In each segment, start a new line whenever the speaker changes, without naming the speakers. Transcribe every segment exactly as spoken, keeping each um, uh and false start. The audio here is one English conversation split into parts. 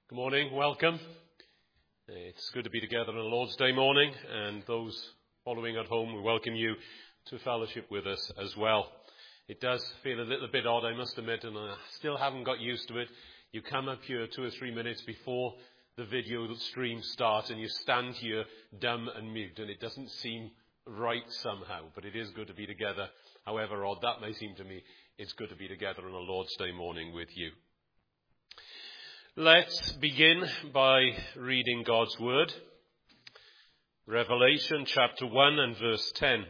Good morning, welcome. It's good to be together on a Lord's Day morning, and those following at home, we welcome you to fellowship with us as well. It does feel a little bit odd, I must admit, and I still haven't got used to it. You come up here two or three minutes before the video stream starts, and you stand here dumb and mute, and it doesn't seem right somehow, but it is good to be together. However odd that may seem to me, it's good to be together on a Lord's Day morning with you. Let's begin by reading God's Word. Revelation chapter one and verse ten.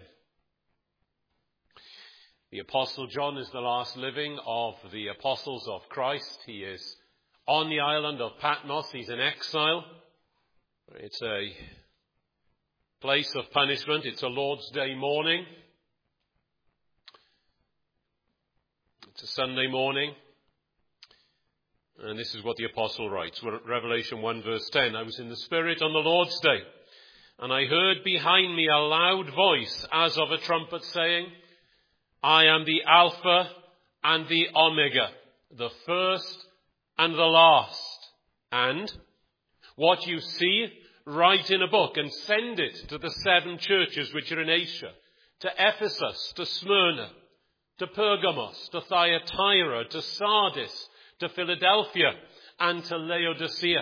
The Apostle John is the last living of the apostles of Christ. He is on the island of Patmos. He's in exile. It's a place of punishment. It's a Lord's Day morning. It's a Sunday morning. And this is what the apostle writes. We're at Revelation one verse ten. I was in the Spirit on the Lord's day, and I heard behind me a loud voice as of a trumpet saying, I am the Alpha and the Omega, the first and the last. And what you see, write in a book and send it to the seven churches which are in Asia, to Ephesus, to Smyrna, to Pergamos, to Thyatira, to Sardis, to Philadelphia, and to Laodicea.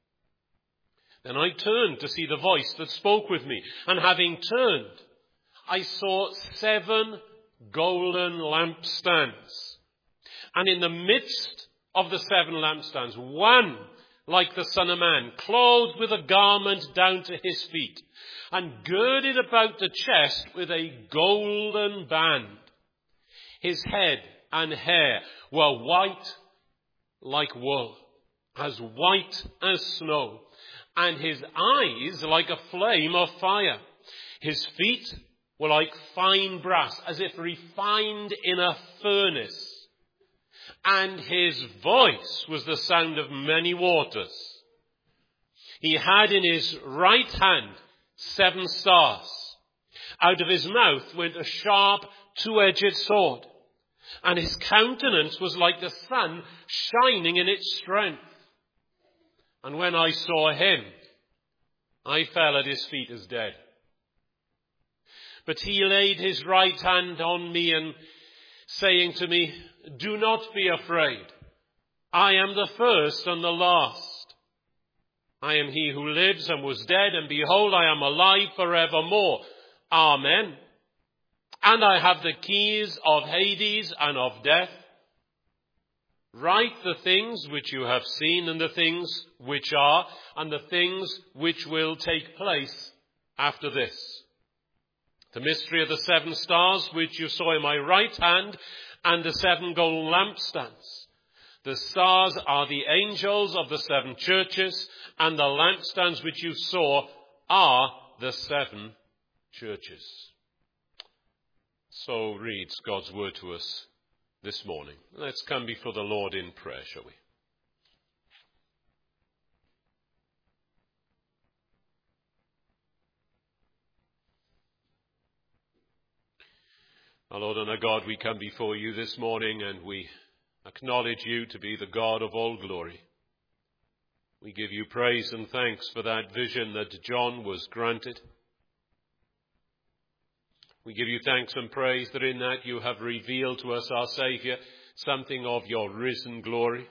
Then I turned to see the voice that spoke with me, and having turned, I saw seven golden lampstands. And in the midst of the seven lampstands, one like the Son of Man, clothed with a garment down to his feet, and girded about the chest with a golden band. His head and hair were white like wool, as white as snow, and his eyes like a flame of fire. His feet were like fine brass, as if refined in a furnace, and his voice was the sound of many waters. He had in his right hand seven stars. Out of his mouth went a sharp two-edged sword, and his countenance was like the sun shining in its strength. And when I saw him, I fell at his feet as dead. But he laid his right hand on me and saying to me, do not be afraid. I am the first and the last. I am he who lives and was dead, and behold, I am alive forevermore. Amen. And I have the keys of Hades and of death. Write the things which you have seen, and the things which are, and the things which will take place after this. The mystery of the seven stars which you saw in my right hand, and the seven golden lampstands. The stars are the angels of the seven churches, and the lampstands which you saw are the seven churches. So reads God's word to us this morning. Let's come before the Lord in prayer, shall we? Our Lord and our God, we come before you this morning, and we acknowledge you to be the God of all glory. We give you praise and thanks for that vision that John was granted. We give you thanks and praise that in that you have revealed to us, our Saviour, something of your risen glory.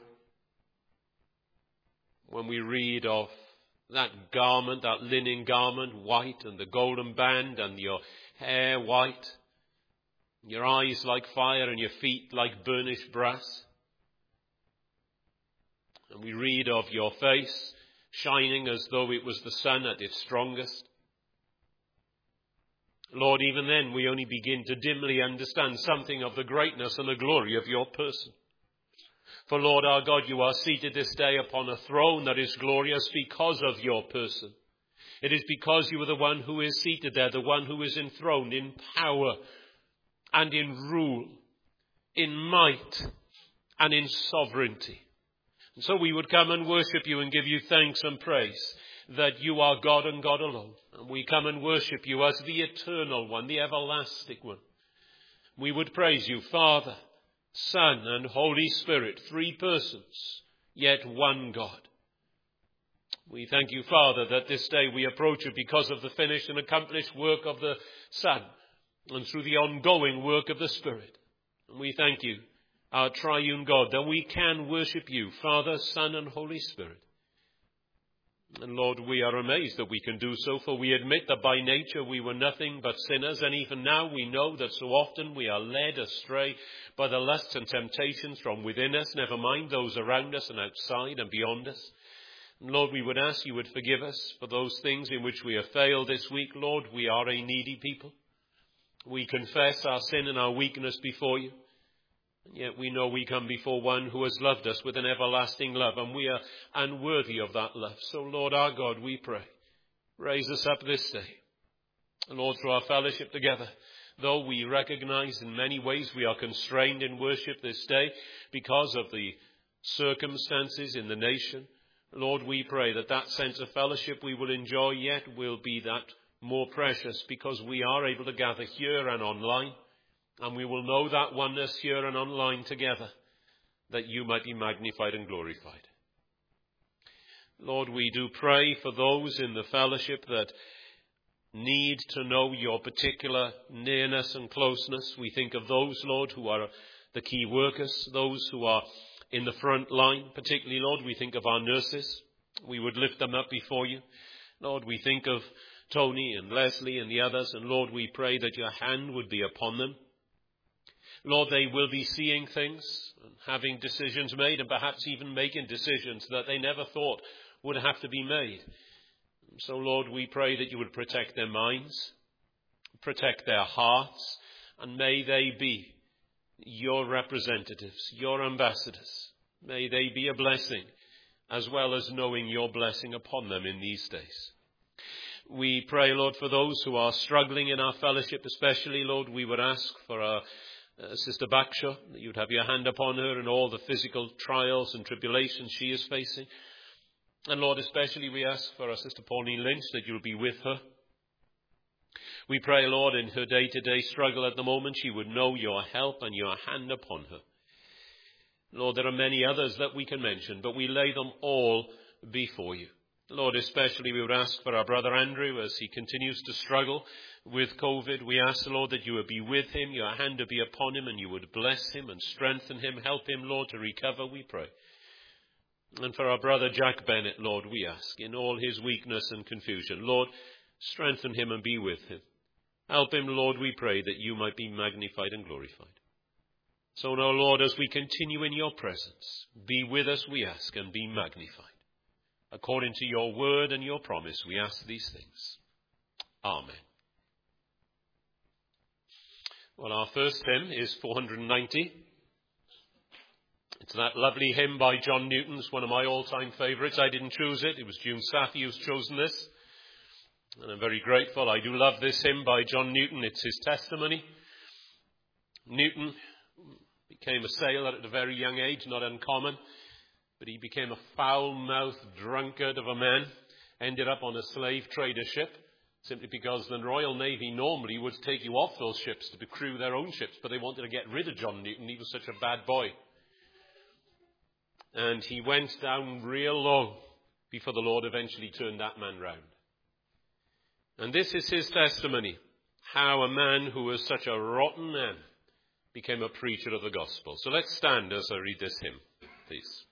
When we read of that garment, that linen garment, white, and the golden band, and your hair white, your eyes like fire, and your feet like burnished brass. And we read of your face shining as though it was the sun at its strongest. Lord, even then we only begin to dimly understand something of the greatness and the glory of your person. For Lord our God, you are seated this day upon a throne that is glorious because of your person. It is because you are the one who is seated there, the one who is enthroned in power and in rule, in might and in sovereignty. And so we would come and worship you and give you thanks and praise that you are God and God alone. And we come and worship you as the eternal one, the everlasting one. We would praise you, Father, Son, and Holy Spirit, three persons, yet one God. We thank you, Father, that this day we approach it because of the finished and accomplished work of the Son and through the ongoing work of the Spirit. And we thank you, our triune God, that we can worship you, Father, Son, and Holy Spirit. And Lord, we are amazed that we can do so, for we admit that by nature we were nothing but sinners, and even now we know that so often we are led astray by the lusts and temptations from within us, never mind those around us and outside and beyond us. And Lord, we would ask you would forgive us for those things in which we have failed this week. Lord, we are a needy people. We confess our sin and our weakness before you. And yet we know we come before one who has loved us with an everlasting love, and we are unworthy of that love. So, Lord our God, we pray, raise us up this day. And Lord, through our fellowship together, though we recognize in many ways we are constrained in worship this day because of the circumstances in the nation, Lord, we pray that that sense of fellowship we will enjoy yet will be that more precious because we are able to gather here and online. And we will know that oneness here and online together, that you might be magnified and glorified. Lord, we do pray for those in the fellowship that need to know your particular nearness and closeness. We think of those, Lord, who are the key workers, those who are in the front line. Particularly, Lord, we think of our nurses. We would lift them up before you. Lord, we think of Tony and Leslie and the others, and Lord, we pray that your hand would be upon them. Lord, they will be seeing things and having decisions made, and perhaps even making decisions that they never thought would have to be made. So, Lord, we pray that you would protect their minds, protect their hearts, and may they be your representatives, your ambassadors. May they be a blessing, as well as knowing your blessing upon them in these days. We pray, Lord, for those who are struggling in our fellowship, especially, Lord, we would ask for our Uh, Sister Baksha, that you'd have your hand upon her and all the physical trials and tribulations she is facing. And Lord, especially we ask for our Sister Pauline Lynch that you'll be with her. We pray, Lord, in her day-to-day struggle at the moment, she would know your help and your hand upon her. Lord, there are many others that we can mention, but we lay them all before you. Lord, especially we would ask for our brother Andrew as he continues to struggle with COVID. We ask, Lord, that you would be with him, your hand would be upon him, and you would bless him and strengthen him. Help him, Lord, to recover, we pray. And for our brother Jack Bennett, Lord, we ask, in all his weakness and confusion, Lord, strengthen him and be with him. Help him, Lord, we pray, that you might be magnified and glorified. So now, Lord, as we continue in your presence, be with us, we ask, and be magnified. According to your word and your promise, we ask these things. Amen. Well, our first hymn is four hundred ninety. It's that lovely hymn by John Newton. It's one of my all-time favourites. I didn't choose it. It was June Safi who's chosen this. And I'm very grateful. I do love this hymn by John Newton. It's his testimony. Newton became a sailor at a very young age, not uncommon. But he became a foul-mouthed drunkard of a man, ended up on a slave trader ship, simply because the Royal Navy normally would take you off those ships to crew their own ships, but they wanted to get rid of John Newton. He was such a bad boy. And he went down real low before the Lord eventually turned that man round. And this is his testimony, how a man who was such a rotten man became a preacher of the gospel. So let's stand as I read this hymn, please.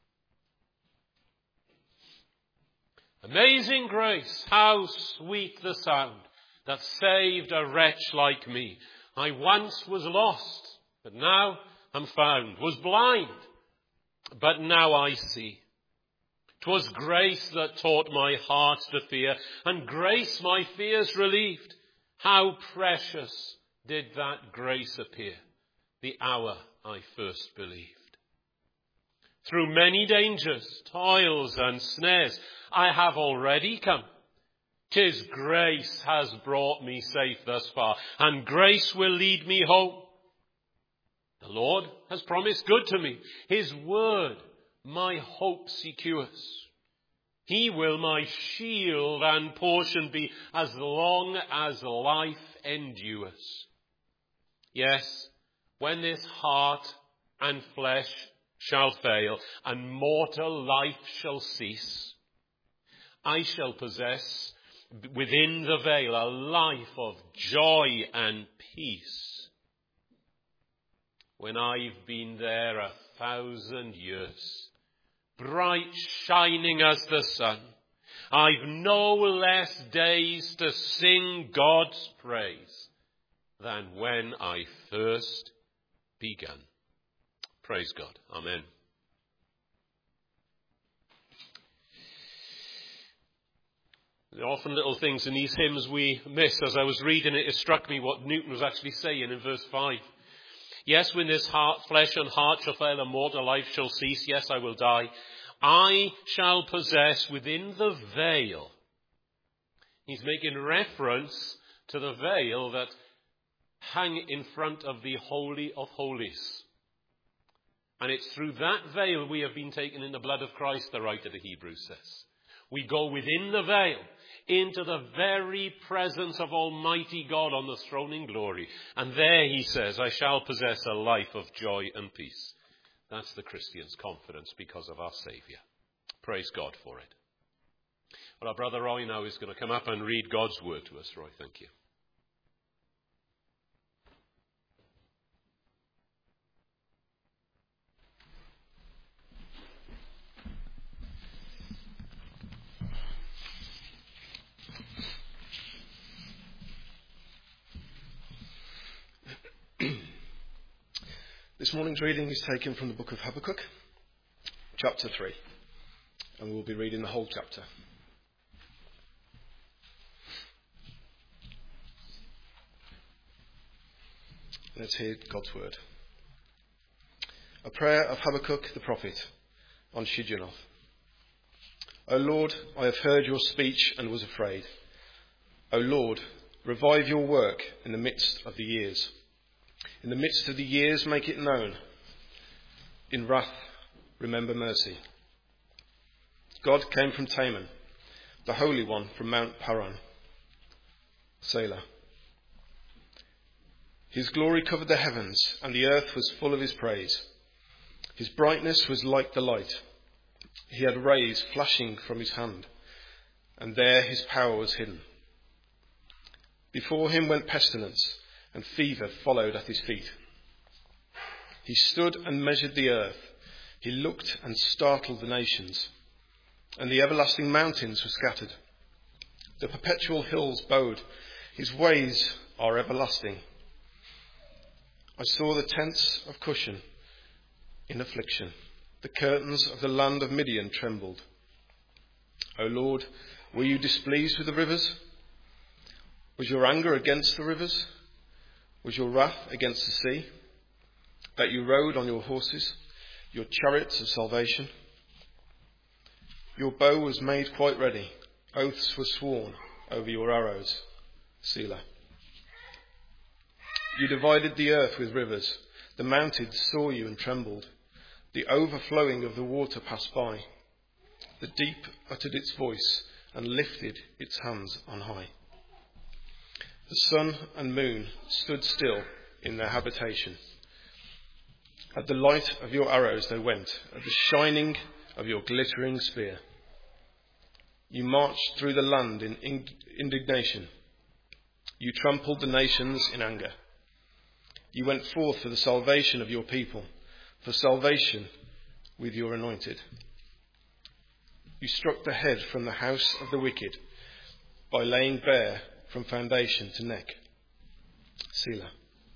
Amazing grace, how sweet the sound that saved a wretch like me. I once was lost, but now am found, was blind, but now I see. 'Twas grace that taught my heart to fear, and grace my fears relieved. How precious did that grace appear, the hour I first believed. Through many dangers, toils and snares, I have already come. 'Tis grace has brought me safe thus far, and grace will lead me home. The Lord has promised good to me. His word my hope secures. He will my shield and portion be as long as life endures. Yes, when this heart and flesh shall fail, and mortal life shall cease, I shall possess within the veil a life of joy and peace. When I've been there a thousand years, bright shining as the sun, I've no less days to sing God's praise than when I first began. Praise God. Amen. There are often little things in these hymns we miss. As I was reading it, it struck me what Newton was actually saying in verse five. Yes, when this heart, flesh and heart shall fail and mortal life shall cease, yes, I will die. I shall possess within the veil. He's making reference to the veil that hung in front of the Holy of Holies. And it's through that veil we have been taken in the blood of Christ, the writer of the Hebrews says. We go within the veil into the very presence of Almighty God on the throne in glory. And there, he says, I shall possess a life of joy and peace. That's the Christian's confidence because of our Saviour. Praise God for it. Well, our brother Roy now is going to come up and read God's word to us. Roy, thank you.
This morning's reading is taken from the book of Habakkuk, chapter three, and we'll be reading the whole chapter. Let's hear God's word. A prayer of Habakkuk the prophet on Shigionoth. O Lord, I have heard your speech and was afraid. O Lord, revive your work in the midst of the years. In the midst of the years, make it known. In wrath, remember mercy. God came from Teman, the Holy One from Mount Paran. Selah. His glory covered the heavens, and the earth was full of his praise. His brightness was like the light. He had rays flashing from his hand, and there his power was hidden. Before him went pestilence, and fever followed at his feet. He stood and measured the earth. He looked and startled the nations, and the everlasting mountains were scattered. The perpetual hills bowed. His ways are everlasting. I saw the tents of Cushan in affliction. The curtains of the land of Midian trembled. O Lord, were you displeased with the rivers? Was your anger against the rivers? Was your wrath against the sea, that you rode on your horses, your chariots of salvation? Your bow was made quite ready. Oaths were sworn over your arrows. Selah. You divided the earth with rivers. The mountains saw you and trembled. The overflowing of the water passed by. The deep uttered its voice and lifted its hands on high. The sun and moon stood still in their habitation. At the light of your arrows they went, at the shining of your glittering spear. You marched through the land in indignation. You trampled the nations in anger. You went forth for the salvation of your people, for salvation with your anointed. You struck the head from the house of the wicked by laying bare from foundation to neck. Selah.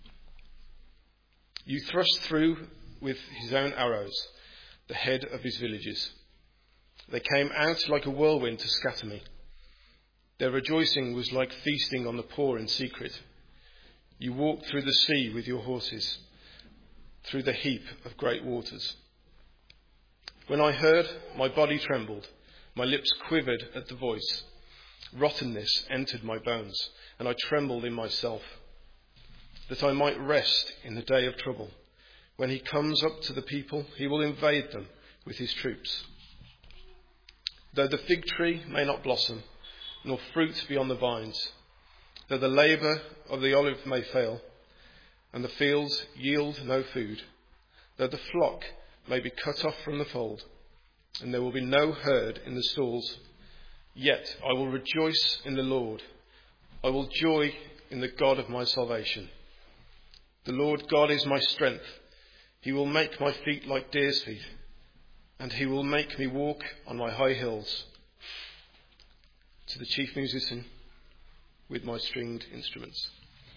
You thrust through with his own arrows the head of his villages. They came out like a whirlwind to scatter me. Their rejoicing was like feasting on the poor in secret. You walked through the sea with your horses, through the heap of great waters. When I heard, my body trembled, my lips quivered at the voice. Rottenness entered my bones, and I trembled in myself, that I might rest in the day of trouble. When he comes up to the people, he will invade them with his troops. Though the fig tree may not blossom, nor fruit be on the vines, though the labour of the olive may fail, and the fields yield no food, though the flock may be cut off from the fold, and there will be no herd in the stalls, Yet I will rejoice in the Lord. I will joy in the God of my salvation. The Lord God is my strength. He will make my feet like deer's feet, and he will make me walk on my high hills. To the chief musician with my stringed instruments.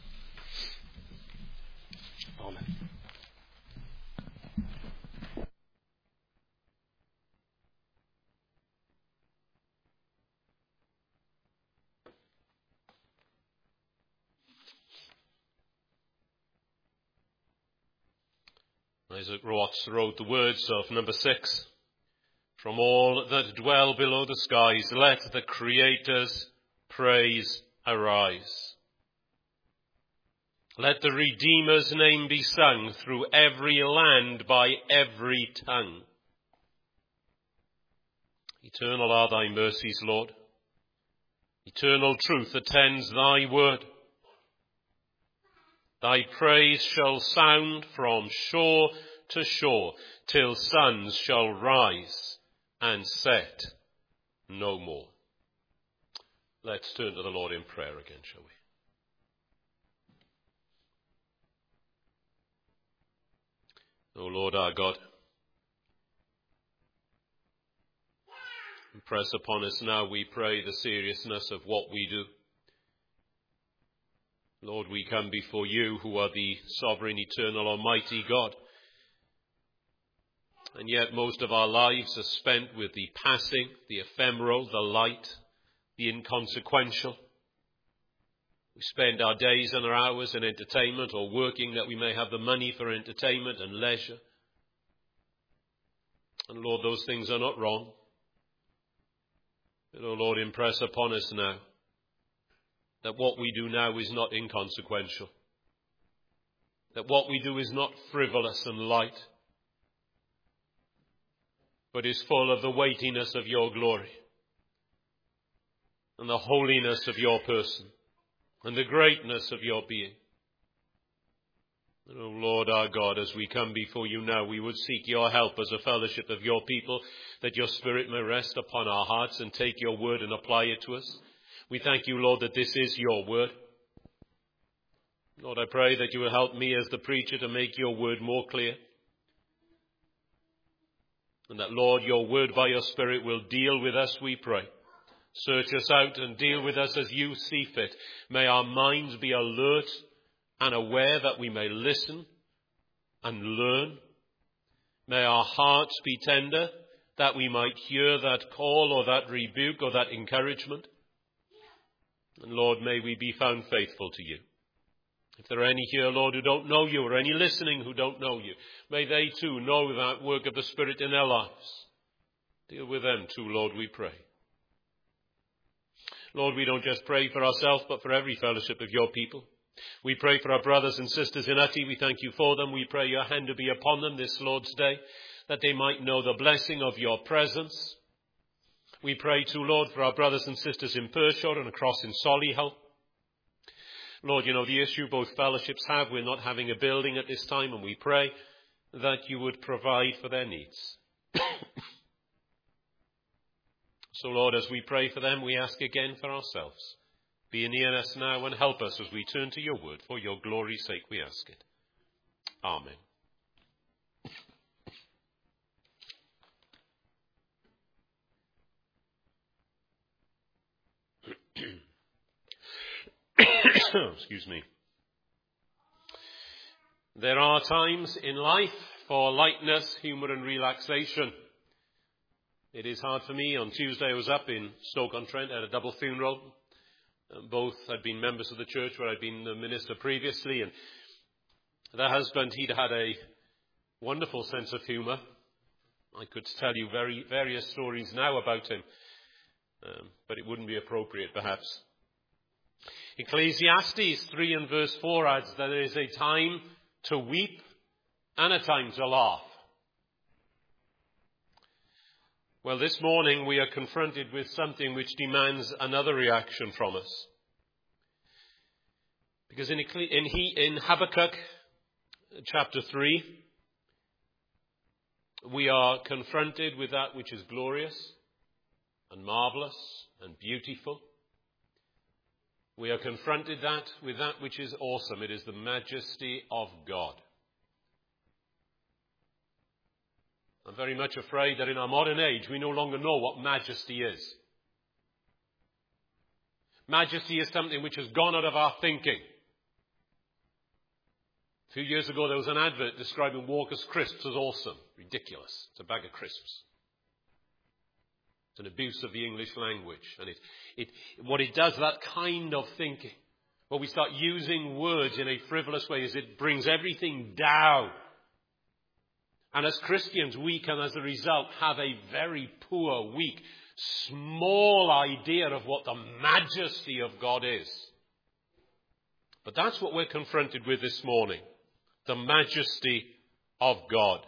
Amen.
Isaac Watts wrote the words of number six. From all that dwell below the skies, let the Creator's praise arise. Let the Redeemer's name be sung through every land by every tongue. Eternal are thy mercies, Lord. Eternal truth attends thy word. Thy praise shall sound from shore to shore, till suns shall rise and set no more. Let's turn to the Lord in prayer again, shall we? O Lord our God, impress upon us now, we pray, the seriousness of what we do. Lord, we come before you, who are the sovereign, eternal, almighty God. And yet most of our lives are spent with the passing, the ephemeral, the light, the inconsequential. We spend our days and our hours in entertainment or working that we may have the money for entertainment and leisure. And Lord, those things are not wrong. But, oh Lord, impress upon us now that what we do now is not inconsequential. That what we do is not frivolous and light, but is full of the weightiness of your glory and the holiness of your person and the greatness of your being. And, oh Lord our God, as we come before you now, we would seek your help as a fellowship of your people, that your Spirit may rest upon our hearts and take your word and apply it to us. We thank you, Lord, that this is your word. Lord, I pray that you will help me as the preacher to make your word more clear. And that, Lord, your word by your Spirit will deal with us, we pray. Search us out and deal with us as you see fit. May our minds be alert and aware that we may listen and learn. May our hearts be tender that we might hear that call or that rebuke or that encouragement. And Lord, may we be found faithful to you. If there are any here, Lord, who don't know you, or any listening who don't know you, may they too know that work of the Spirit in their lives. Deal with them too, Lord, we pray. Lord, we don't just pray for ourselves, but for every fellowship of your people. We pray for our brothers and sisters in Uty. We thank you for them. We pray your hand to be upon them this Lord's Day, that they might know the blessing of your presence. We pray too, Lord, for our brothers and sisters in Pershore and across in Solihull. Lord, you know the issue both fellowships have. We're not having a building at this time, and we pray that you would provide for their needs. So, Lord, as we pray for them, we ask again for ourselves. Be near us now and help us as we turn to your word. For your glory's sake we ask it. Amen. Excuse me. There are times in life for lightness, humour and relaxation. It is hard for me. On Tuesday I was up in Stoke-on-Trent at a double funeral. Both had been members of the church where I'd been the minister previously, and the husband, he'd had a wonderful sense of humour. I could tell you very various stories now about him, um, but it wouldn't be appropriate perhaps. Ecclesiastes three and verse four adds that there is a time to weep and a time to laugh. Well, this morning we are confronted with something which demands another reaction from us. Because in, in, in Habakkuk chapter three, we are confronted with that which is glorious, and marvelous and beautiful. We are confronted that with that which is awesome. It is the majesty of God. I'm very much afraid that in our modern age we no longer know what majesty is. Majesty is something which has gone out of our thinking. A few years ago there was an advert describing Walker's crisps as awesome. Ridiculous. It's a bag of crisps. It's an abuse of the English language. And it, it, what it does, that kind of thinking, where we start using words in a frivolous way, is it brings everything down. And as Christians, we can, as a result, have a very poor, weak, small idea of what the majesty of God is. But that's what we're confronted with this morning. The majesty of God.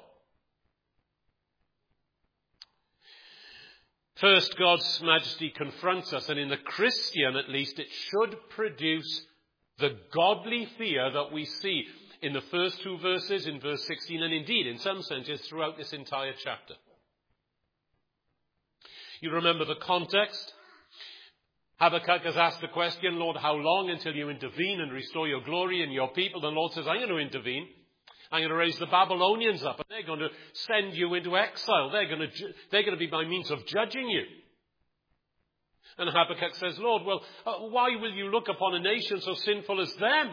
First, God's majesty confronts us, and in the Christian at least, it should produce the godly fear that we see in the first two verses, in verse sixteen, and indeed, in some senses, throughout this entire chapter. You remember the context? Habakkuk has asked the question, Lord, how long until you intervene and restore your glory in your people? The Lord says, I'm going to intervene. I'm going to raise the Babylonians up, and they're going to send you into exile. They're going to, ju- they're going to be my means of judging you. And Habakkuk says, Lord, well, uh, why will you look upon a nation so sinful as them?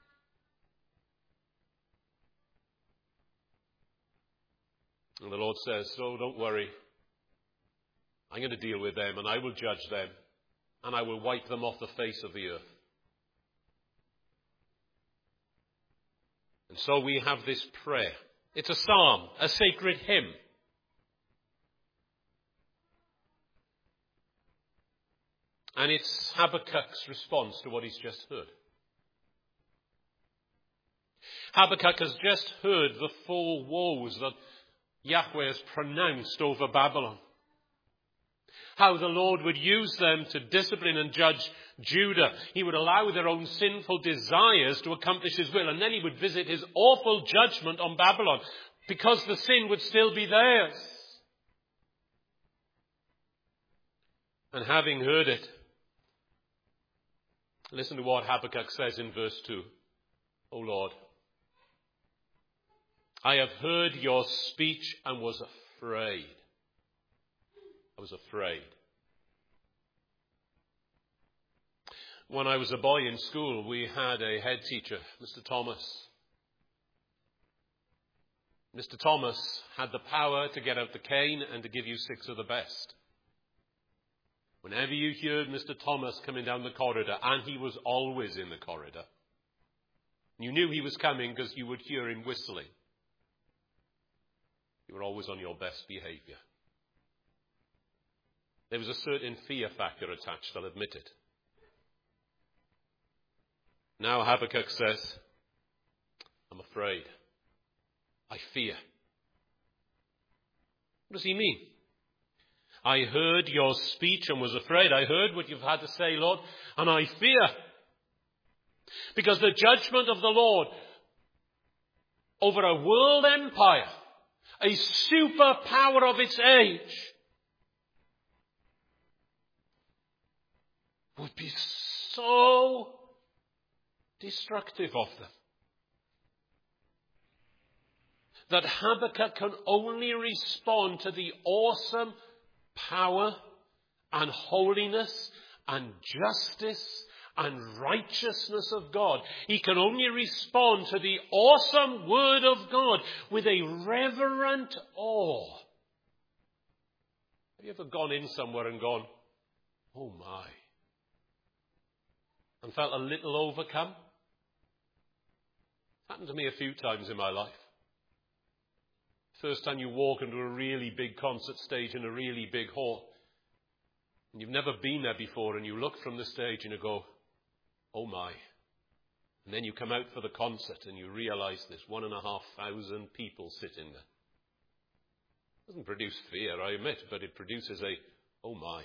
And the Lord says, so don't worry. I'm going to deal with them, and I will judge them, and I will wipe them off the face of the earth. And so we have this prayer. It's a psalm, a sacred hymn. And it's Habakkuk's response to what he's just heard. Habakkuk has just heard the four woes that Yahweh has pronounced over Babylon. How the Lord would use them to discipline and judge Judah. He would allow their own sinful desires to accomplish his will, and then he would visit his awful judgment on Babylon because the sin would still be theirs. And having heard it, listen to what Habakkuk says in verse two. O Lord, I have heard your speech and was afraid. I was afraid. When I was a boy in school, we had a head teacher, Mister Thomas. Mister Thomas had the power to get out the cane and to give you six of the best. Whenever you heard Mister Thomas coming down the corridor, and he was always in the corridor, you knew he was coming because you would hear him whistling. You were always on your best behavior. There was a certain fear factor attached, I'll admit it. Now Habakkuk says, I'm afraid. I fear. What does he mean? I heard your speech and was afraid. I heard what you've had to say, Lord, and I fear. Because the judgment of the Lord over a world empire, a superpower of its age, would be so destructive of them that Habakkuk can only respond to the awesome power and holiness and justice and righteousness of God. He can only respond to the awesome word of God with a reverent awe. Have you ever gone in somewhere and gone, oh my, and felt a little overcome? It's happened to me a few times in my life. First time you walk into a really big concert stage in a really big hall, and you've never been there before, and you look from the stage and you go, oh my. And then you come out for the concert and you realize there's one and a half thousand people sitting there. It doesn't produce fear, I admit, but it produces a, oh my.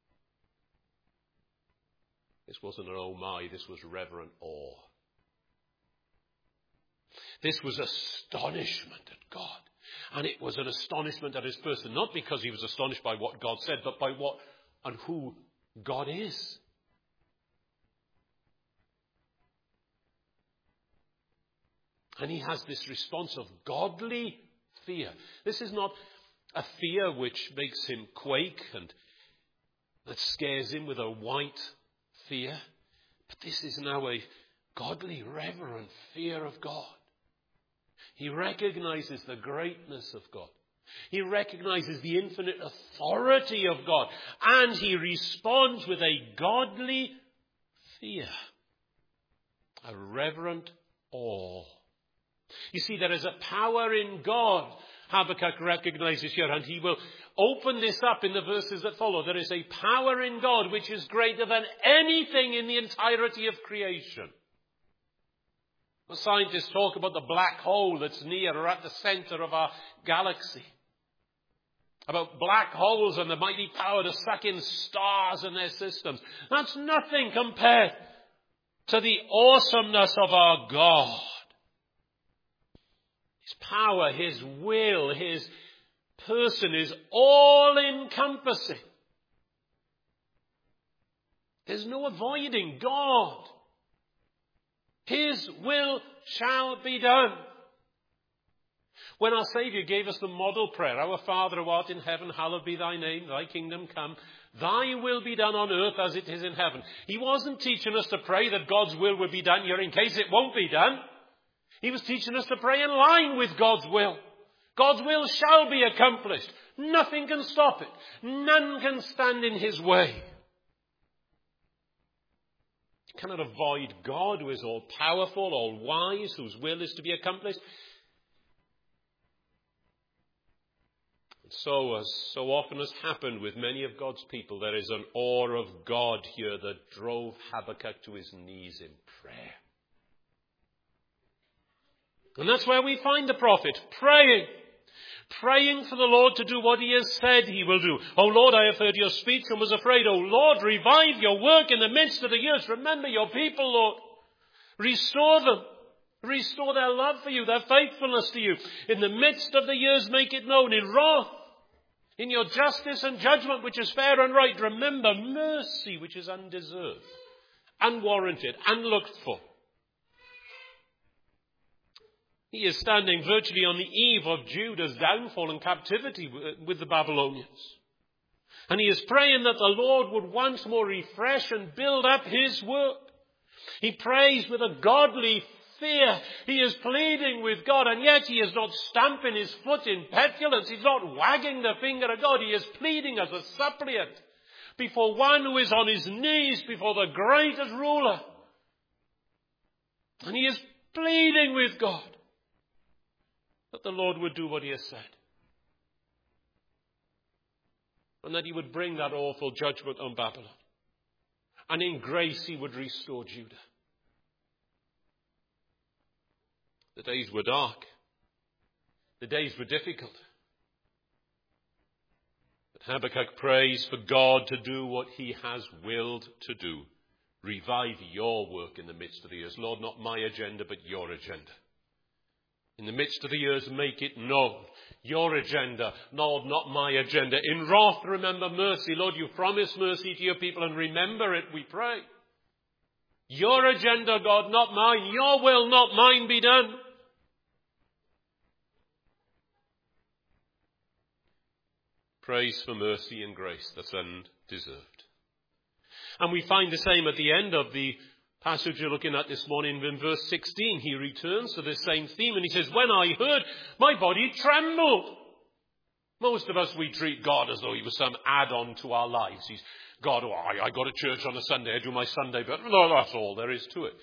This wasn't an oh my, this was reverent awe. This was astonishment at God. And it was an astonishment at his person, not because he was astonished by what God said, but by what on who God is. And he has this response of godly fear. This is not a fear which makes him quake and that scares him with a white fear. But this is now a godly, reverent fear of God. He recognizes the greatness of God. He recognizes the infinite authority of God. And he responds with a godly fear. A reverent awe. You see, there is a power in God, Habakkuk recognizes here, and he will open this up in the verses that follow. There is a power in God which is greater than anything in the entirety of creation. The scientists talk about the black hole that's near or at the center of our galaxy. About black holes and the mighty power to suck in stars and their systems. That's nothing compared to the awesomeness of our God. His power, his will, his person is all-encompassing. There's no avoiding God. His will shall be done. When our Saviour gave us the model prayer, Our Father who art in heaven, hallowed be thy name, thy kingdom come, thy will be done on earth as it is in heaven. He wasn't teaching us to pray that God's will would be done here in case it won't be done. He was teaching us to pray in line with God's will. God's will shall be accomplished. Nothing can stop it. None can stand in his way. You cannot avoid God, who is all powerful, all wise, whose will is to be accomplished. And so, as so often has happened with many of God's people, there is an awe of God here that drove Habakkuk to his knees in prayer. And that's where we find the prophet, praying. Praying for the Lord to do what he has said he will do. O Lord, I have heard your speech and was afraid. O Lord, revive your work in the midst of the years. Remember your people, Lord. Restore them. Restore their love for you, their faithfulness to you. In the midst of the years, make it known. In wrath, in your justice and judgment, which is fair and right, remember mercy, which is undeserved, unwarranted, unlooked for. He is standing virtually on the eve of Judah's downfall and captivity with the Babylonians. And he is praying that the Lord would once more refresh and build up his work. He prays with a godly fear. He is pleading with God, and yet he is not stamping his foot in petulance. He's not wagging the finger at God. He is pleading as a suppliant before one who is on his knees before the greatest ruler. And he is pleading with God that the Lord would do what he has said. And that he would bring that awful judgment on Babylon. And in grace he would restore Judah. The days were dark. The days were difficult. But Habakkuk prays for God to do what he has willed to do. Revive your work in the midst of the years. Lord, not my agenda, but your agenda. In the midst of the years, make it known. Your agenda, Lord, not my agenda. In wrath, remember mercy. Lord, you promised mercy to your people, and remember it, we pray. Your agenda, God, not mine. Your will, not mine, be done. Praise for mercy and grace that's undeserved. And we find the same at the end of the passage you're looking at this morning in verse sixteen. He returns to this same theme and he says, when I heard, my body trembled. Most of us, we treat God as though he was some add-on to our lives. He's God, oh, I, I go to church on a Sunday, I do my Sunday, but no, that's all there is to it.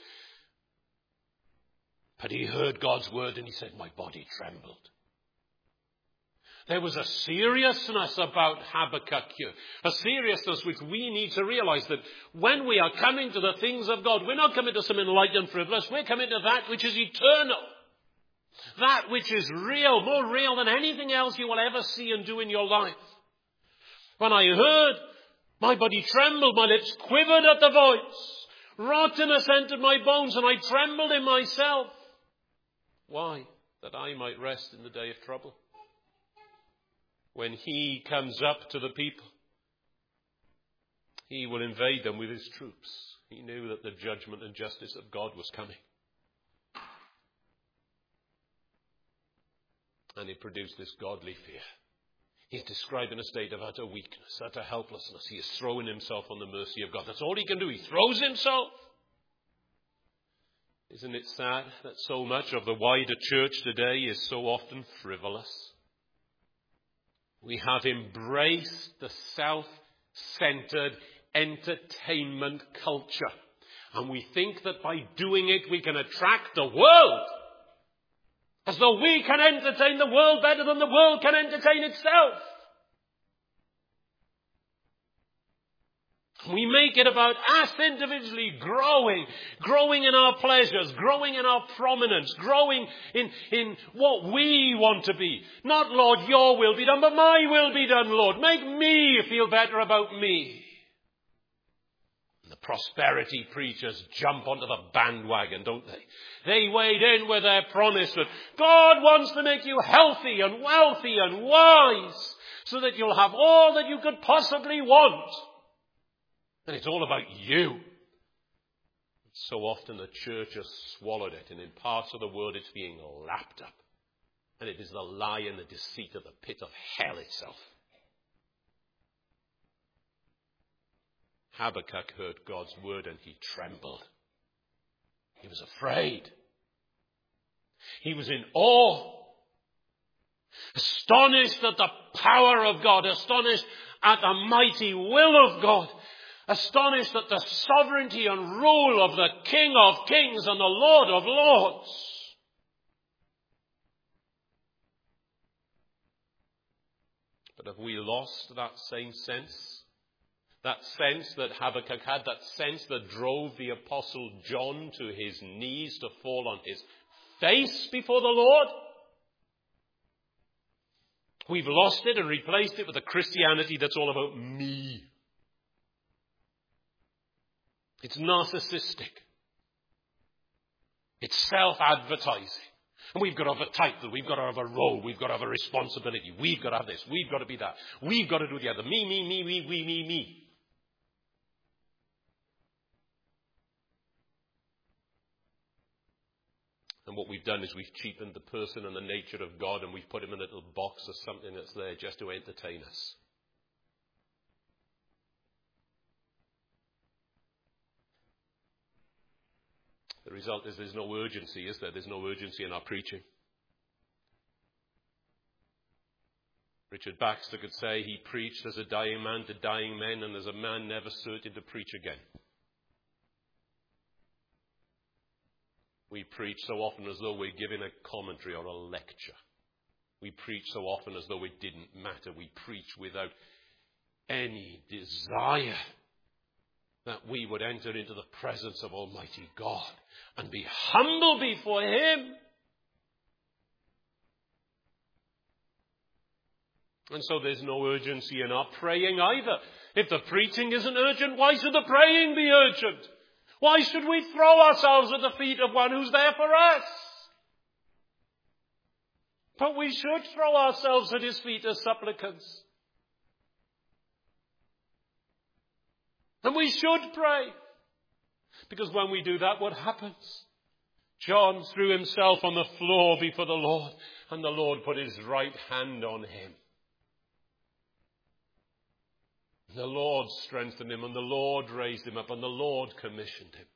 But he heard God's word and he said, my body trembled. There was a seriousness about Habakkuk here. A seriousness which we need to realize that when we are coming to the things of God, we're not coming to something light and frivolous. We're coming to that which is eternal. That which is real, more real than anything else you will ever see and do in your life. When I heard, my body trembled, my lips quivered at the voice. Rottenness entered my bones and I trembled in myself. Why? That I might rest in the day of trouble. When he comes up to the people He will invade them with his troops. He knew that the judgment and justice of God was coming. And it produced this godly fear. He's describing a state of utter weakness, utter helplessness. He is throwing himself on the mercy of God. That's all he can do. He throws himself. Isn't it sad that so much of the wider church today is so often frivolous? We have embraced the self-centered entertainment culture. And we think that by doing it we can attract the world. As though we can entertain the world better than the world can entertain itself. We make it about us individually growing, growing in our pleasures, growing in our prominence, growing in, in what we want to be. Not, Lord, your will be done, but my will be done, Lord. Make me feel better about me. And the prosperity preachers jump onto the bandwagon, don't they? They wade in with their promise that God wants to make you healthy and wealthy and wise so that you'll have all that you could possibly want. And it's all about you. So often the church has swallowed it, and in parts of the world it's being lapped up. And it is the lie and the deceit of the pit of hell itself. Habakkuk heard God's word and he trembled. He was afraid. He was in awe. Astonished at the power of God. Astonished at the mighty will of God. Astonished at the sovereignty and rule of the King of Kings and the Lord of Lords. But have we lost that same sense? That sense that Habakkuk had, that sense that drove the Apostle John to his knees to fall on his face before the Lord? We've lost it and replaced it with a Christianity that's all about me. It's narcissistic. It's self-advertising. And we've got to have a title, we've got to have a role, we've got to have a responsibility, we've got to have this, we've got to be that, we've got to do the other. Me, me, me, me, we, me, me. And what we've done is we've cheapened the person and the nature of God, and we've put him in a little box or something that's there just to entertain us. The result is there's no urgency, is there? There's no urgency in our preaching. Richard Baxter could say he preached as a dying man to dying men and as a man never certain to preach again. We preach so often as though we're giving a commentary or a lecture. We preach so often as though it didn't matter. We preach without any desire that we would enter into the presence of Almighty God and be humble before Him. And so there's no urgency in our praying either. If the preaching isn't urgent, why should the praying be urgent? Why should we throw ourselves at the feet of one who's there for us? But we should throw ourselves at His feet as supplicants. And we should pray. Because when we do that, what happens? John threw himself on the floor before the Lord, and the Lord put His right hand on him. The Lord strengthened him, and the Lord raised him up, and the Lord commissioned him.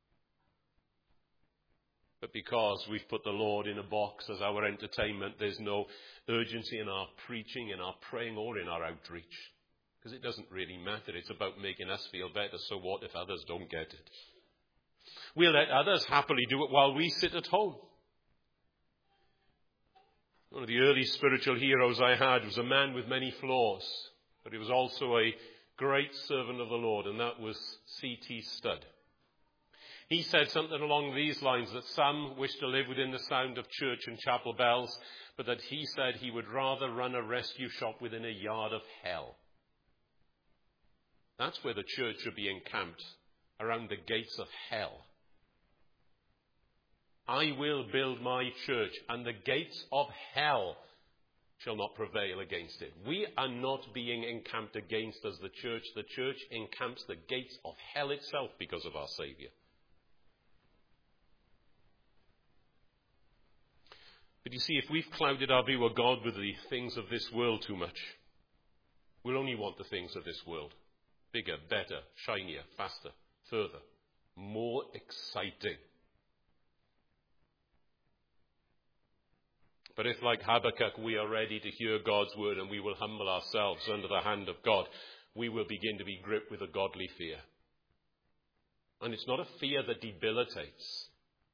But because we've put the Lord in a box as our entertainment, there's no urgency in our preaching, in our praying, or in our outreach. Because it doesn't really matter. It's about making us feel better, so what if others don't get it? We'll let others happily do it while we sit at home. One of the early spiritual heroes I had was a man with many flaws. But he was also a great servant of the Lord, and that was C T Studd. He said something along these lines, that some wish to live within the sound of church and chapel bells, but that he said he would rather run a rescue shop within a yard of hell. That's where the church should be encamped, around the gates of hell. I will build my church, and the gates of hell shall not prevail against it. We are not being encamped against as the church. The church encamps the gates of hell itself because of our Saviour. But you see, if we've clouded our view of God with the things of this world too much, we'll only want the things of this world. Bigger, better, shinier, faster, further, more exciting. But if, like Habakkuk, we are ready to hear God's word and we will humble ourselves under the hand of God, we will begin to be gripped with a godly fear. And it's not a fear that debilitates.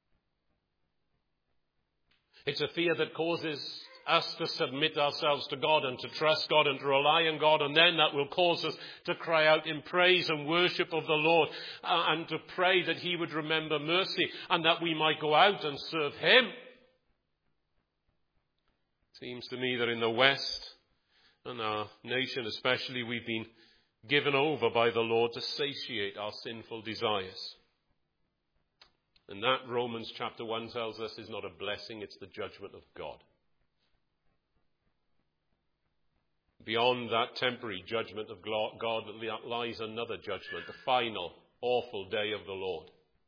It's a fear that causes us to submit ourselves to God and to trust God and to rely on God, and then that will cause us to cry out in praise and worship of the Lord uh, and to pray that he would remember mercy and that we might go out and serve him. It seems to me that in the West, and our nation especially, we've been given over by the Lord to satiate our sinful desires. And that, Romans chapter one tells us, is not a blessing, it's the judgment of God. Beyond that temporary judgment of God lies another judgment, the final, awful day of the Lord.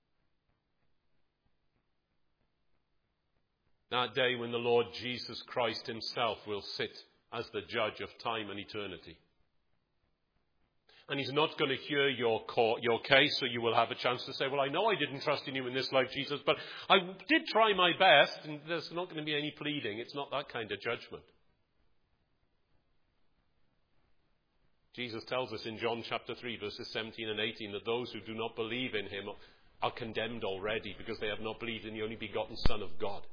That day when the Lord Jesus Christ himself will sit as the judge of time and eternity. And he's not going to hear your court, your case, so you will have a chance to say, well, I know I didn't trust in you in this life, Jesus, but I did try my best, and there's not going to be any pleading. It's not that kind of judgment. Jesus tells us in John chapter three, verses seventeen and eighteen, that those who do not believe in him are condemned already because they have not believed in the only begotten Son of God.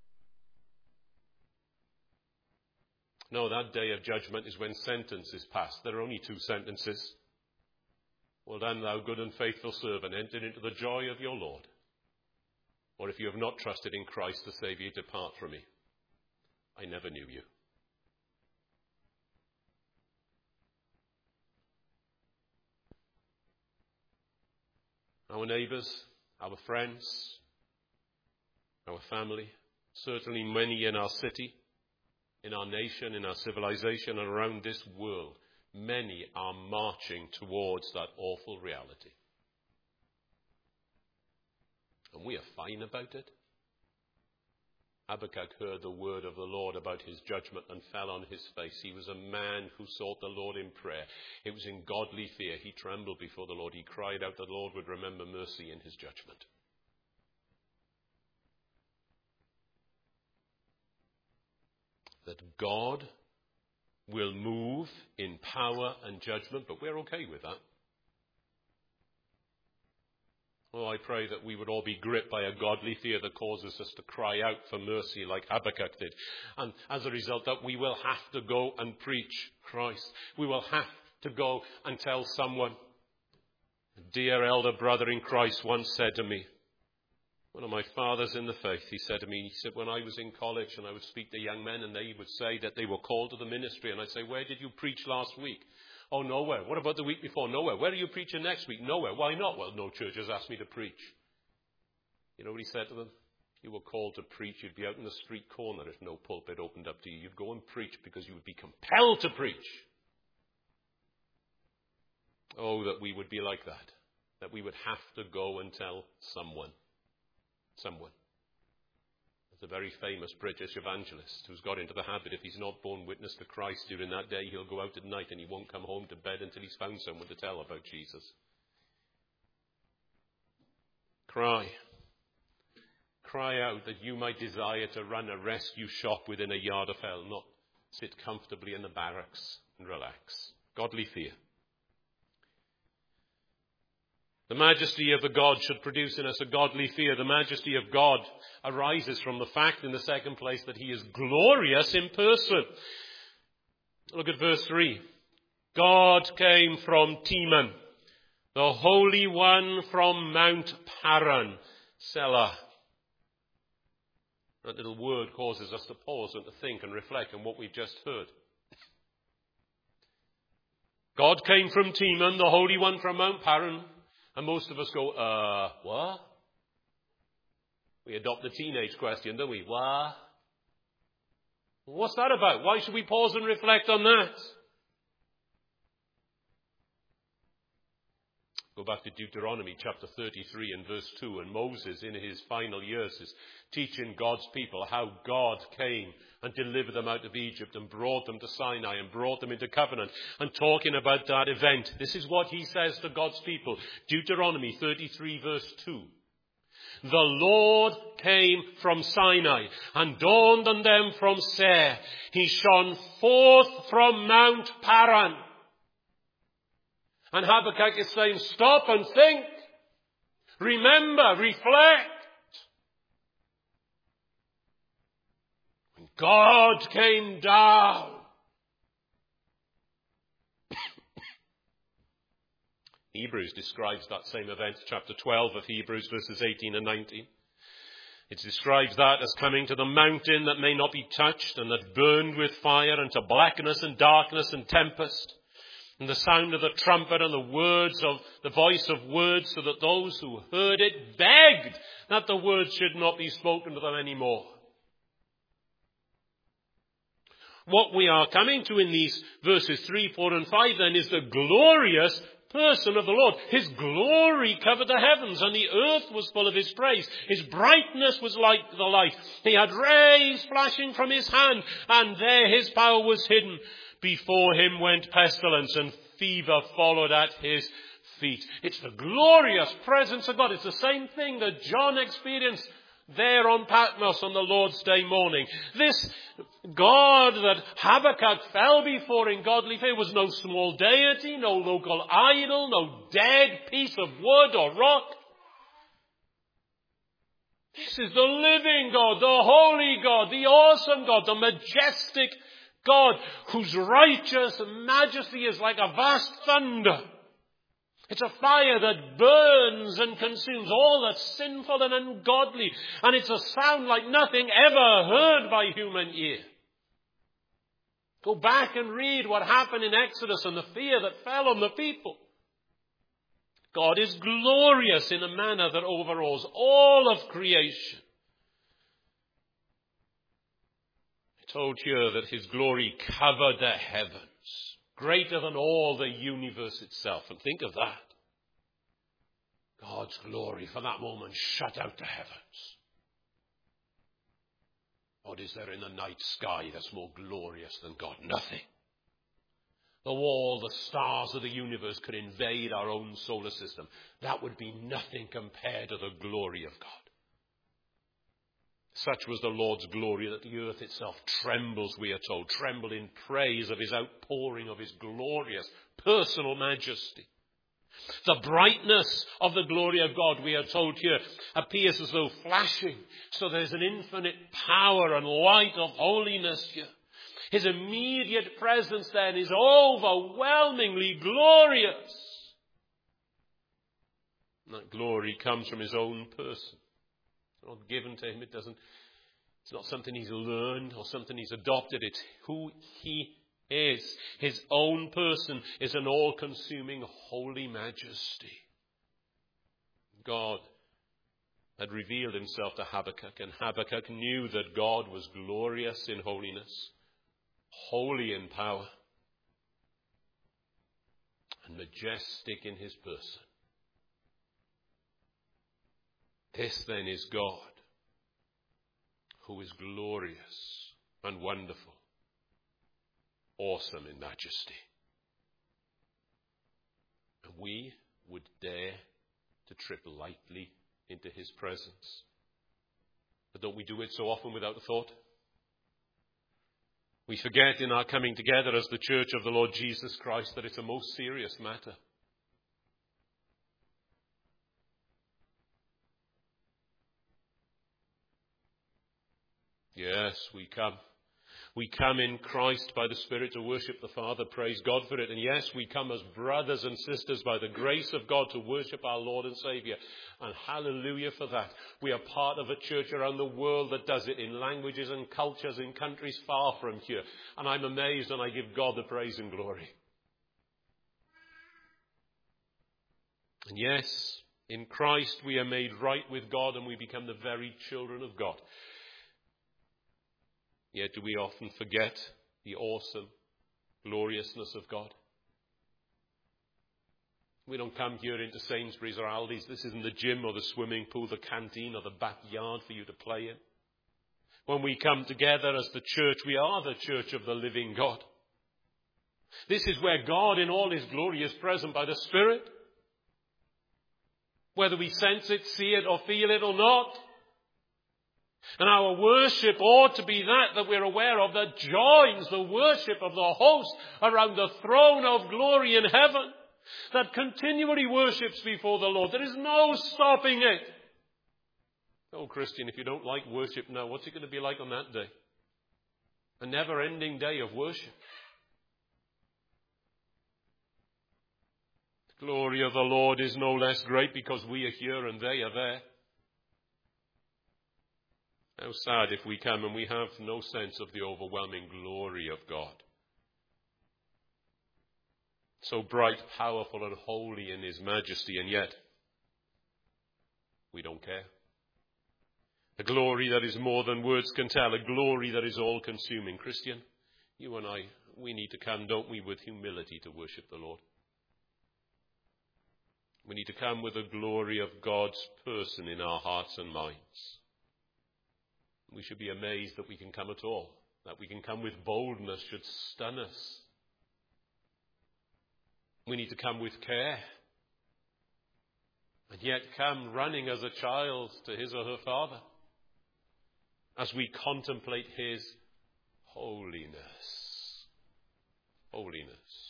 No, that day of judgment is when sentence is passed. There are only two sentences. Well done, thou good and faithful servant, enter into the joy of your Lord. Or if you have not trusted in Christ the Saviour, depart from me. I never knew you. Our neighbours, our friends, our family, certainly many in our city, in our nation, in our civilization, and around this world, many are marching towards that awful reality. And we are fine about it. Habakkuk heard the word of the Lord about his judgment and fell on his face. He was a man who sought the Lord in prayer. It was in godly fear. He trembled before the Lord. He cried out that the Lord would remember mercy in his judgment. That God will move in power and judgment, but we're okay with that. Oh, I pray that we would all be gripped by a godly fear that causes us to cry out for mercy like Habakkuk did. And as a result, that we will have to go and preach Christ. We will have to go and tell someone. A dear elder brother in Christ once said to me, one of my fathers in the faith, he said to me, he said, when I was in college and I would speak to young men and they would say that they were called to the ministry, and I'd say, where did you preach last week? Oh, nowhere. What about the week before? Nowhere. Where are you preaching next week? Nowhere. Why not? Well, no church has asked me to preach. You know what he said to them? You were called to preach. You'd be out in the street corner if no pulpit opened up to you. You'd go and preach because you would be compelled to preach. Oh, that we would be like that. That we would have to go and tell someone. Someone. There's a very famous British evangelist who's got into the habit, if he's not borne witness to Christ during that day, he'll go out at night and he won't come home to bed until he's found someone to tell about Jesus. Cry. Cry out that you might desire to run a rescue shop within a yard of hell, not sit comfortably in the barracks and relax. Godly fear. The majesty of the God should produce in us a godly fear. The majesty of God arises from the fact, in the second place, that he is glorious in person. Look at verse three. God came from Teman, the Holy One from Mount Paran, Selah. That little word causes us to pause and to think and reflect on what we've just heard. God came from Teman, the Holy One from Mount Paran. And most of us go, uh, what? We adopt the teenage question, don't we? What? What's that about? Why should we pause and reflect on that? Go back to Deuteronomy chapter thirty-three and verse two, and Moses in his final years is teaching God's people how God came and delivered them out of Egypt and brought them to Sinai and brought them into covenant, and talking about that event. This is what he says to God's people. Deuteronomy thirty-three verse two. The Lord came from Sinai and dawned on them from Seir. He shone forth from Mount Paran. And Habakkuk is saying, stop and think. Remember, reflect. When God came down. Hebrews describes that same event, chapter twelve of Hebrews, verses eighteen and nineteen. It describes that as coming to the mountain that may not be touched and that burned with fire, and to blackness and darkness and tempest, and the sound of the trumpet and the words of the voice of words, so that those who heard it begged that the words should not be spoken to them anymore. What we are coming to in these verses three, four and five then is the glorious person of the Lord. His glory covered the heavens, and the earth was full of his praise. His brightness was like the light. He had rays flashing from his hand, and there his power was hidden. Before him went pestilence, and fever followed at his feet. It's the glorious presence of God. It's the same thing that John experienced there on Patmos on the Lord's Day morning. This God that Habakkuk fell before in godly faith was no small deity, no local idol, no dead piece of wood or rock. This is the living God, the holy God, the awesome God, the majestic God, whose righteous majesty is like a vast thunder. It's a fire that burns and consumes all that's sinful and ungodly. And it's a sound like nothing ever heard by human ear. Go back and read what happened in Exodus and the fear that fell on the people. God is glorious in a manner that overawes all of creation. I told you that his glory covered the heavens. Greater than all the universe itself. And think of that. God's glory for that moment shut out the heavens. What is there in the night sky that's more glorious than God? Nothing. Though all the stars of the universe could invade our own solar system, that would be nothing compared to the glory of God. Such was the Lord's glory that the earth itself trembles, we are told, trembled in praise of his outpouring of his glorious personal majesty. The brightness of the glory of God, we are told here, appears as though flashing. So there's an infinite power and light of holiness here. His immediate presence then is overwhelmingly glorious. And that glory comes from his own person. Not given to him. It doesn't, it's not something he's learned or something he's adopted. It's who he is. His own person is an all-consuming holy majesty. God had revealed himself to Habakkuk, and Habakkuk knew that God was glorious in holiness, holy in power, and majestic in his person. This then is God, who is glorious and wonderful, awesome in majesty. And we would dare to trip lightly into his presence. But don't we do it so often without a thought? We forget in our coming together as the church of the Lord Jesus Christ that it's a most serious matter. Yes, we come. We come in Christ by the Spirit to worship the Father. Praise God for it. And yes, we come as brothers and sisters by the grace of God to worship our Lord and Saviour. And hallelujah for that. We are part of a church around the world that does it in languages and cultures in countries far from here. And I'm amazed, and I give God the praise and glory. And yes, in Christ we are made right with God, and we become the very children of God. Yet do we often forget the awesome gloriousness of God? We don't come here into Sainsbury's or Aldi's. This isn't the gym or the swimming pool, the canteen or the backyard for you to play in. When we come together as the church, we are the church of the living God. This is where God in all his glory is present by the Spirit. Whether we sense it, see it or feel it or not. And our worship ought to be that that we're aware of, that joins the worship of the host around the throne of glory in heaven, that continually worships before the Lord. There is no stopping it. Oh, Christian, if you don't like worship now, what's it going to be like on that day? A never-ending day of worship. The glory of the Lord is no less great because we are here and they are there. How sad if we come and we have no sense of the overwhelming glory of God. So bright, powerful and holy in his majesty, and yet we don't care. A glory that is more than words can tell, a glory that is all-consuming. Christian, you and I, we need to come, don't we, with humility to worship the Lord. We need to come with the glory of God's person in our hearts and minds. We should be amazed that we can come at all, that we can come with boldness should stun us. We need to come with care, and yet come running as a child to his or her Father as we contemplate his holiness. Holiness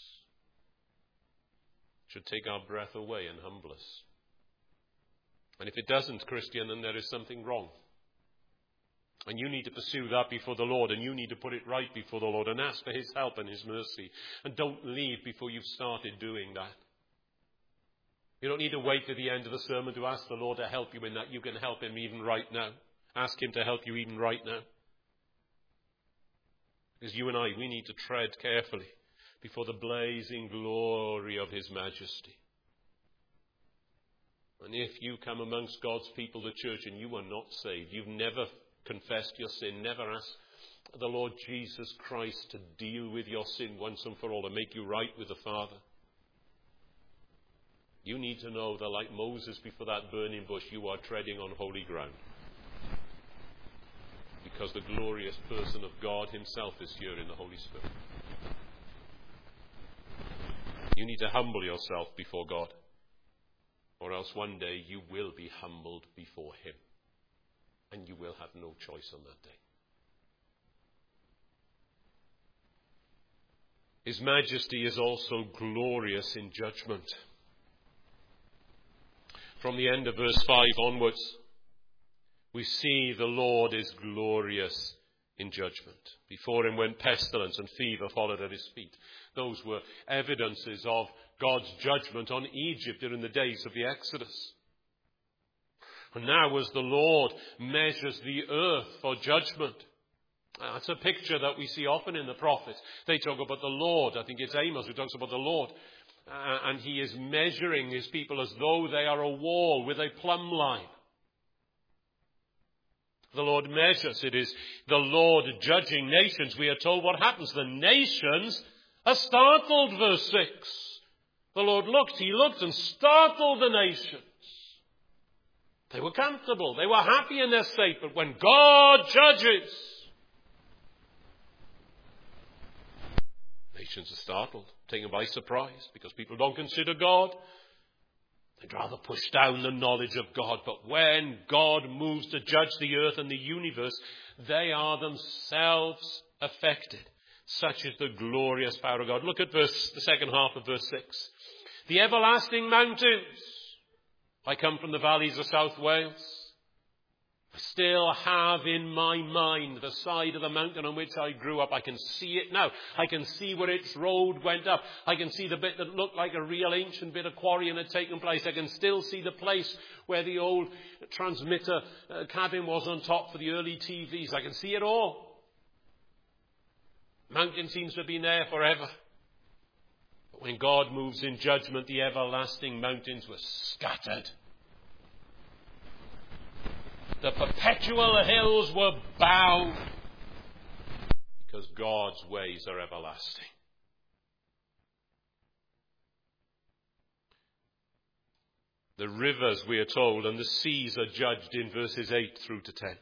should take our breath away and humble us. And if it doesn't, Christian, then there is something wrong. And you need to pursue that before the Lord, and you need to put it right before the Lord and ask for his help and his mercy. And don't leave before you've started doing that. You don't need to wait to the end of the sermon to ask the Lord to help you in that. You can help him even right now. Ask him to help you even right now. Because you and I, we need to tread carefully before the blazing glory of his majesty. And if you come amongst God's people, the church, and you are not saved, you've never confessed your sin, never asked the Lord Jesus Christ to deal with your sin once and for all and make you right with the Father, you need to know that like Moses before that burning bush, you are treading on holy ground. Because the glorious person of God himself is here in the Holy Spirit. You need to humble yourself before God, or else one day you will be humbled before him. And you will have no choice on that day. His majesty is also glorious in judgment. From the end of verse five onwards, we see the Lord is glorious in judgment. Before him went pestilence and fever followed at his feet. Those were evidences of God's judgment on Egypt during the days of the Exodus. And now as the Lord measures the earth for judgment, that's a picture that we see often in the prophets. They talk about the Lord. I think it's Amos who talks about the Lord. Uh, and he is measuring his people as though they are a wall with a plumb line. The Lord measures. It is the Lord judging nations. We are told what happens. The nations are startled, verse six. The Lord looked, he looked and startled the nations. They were comfortable. They were happy in their state. But when God judges, nations are startled, taken by surprise, because people don't consider God. They'd rather push down the knowledge of God. But when God moves to judge the earth and the universe, they are themselves affected. Such is the glorious power of God. Look at verse, the second half of verse six. The everlasting mountains. I come from the valleys of South Wales. I still have in my mind the side of the mountain on which I grew up. I can see it now. I can see where its road went up. I can see the bit that looked like a real ancient bit of quarrying had taken place. I can still see the place where the old transmitter uh, cabin was on top for the early T Vs. I can see it all. Mountain seems to have been there forever. But when God moves in judgment, the everlasting mountains were scattered. The perpetual hills were bowed. because God's ways are everlasting. The rivers, we are told, and the seas are judged in verses eight through to ten.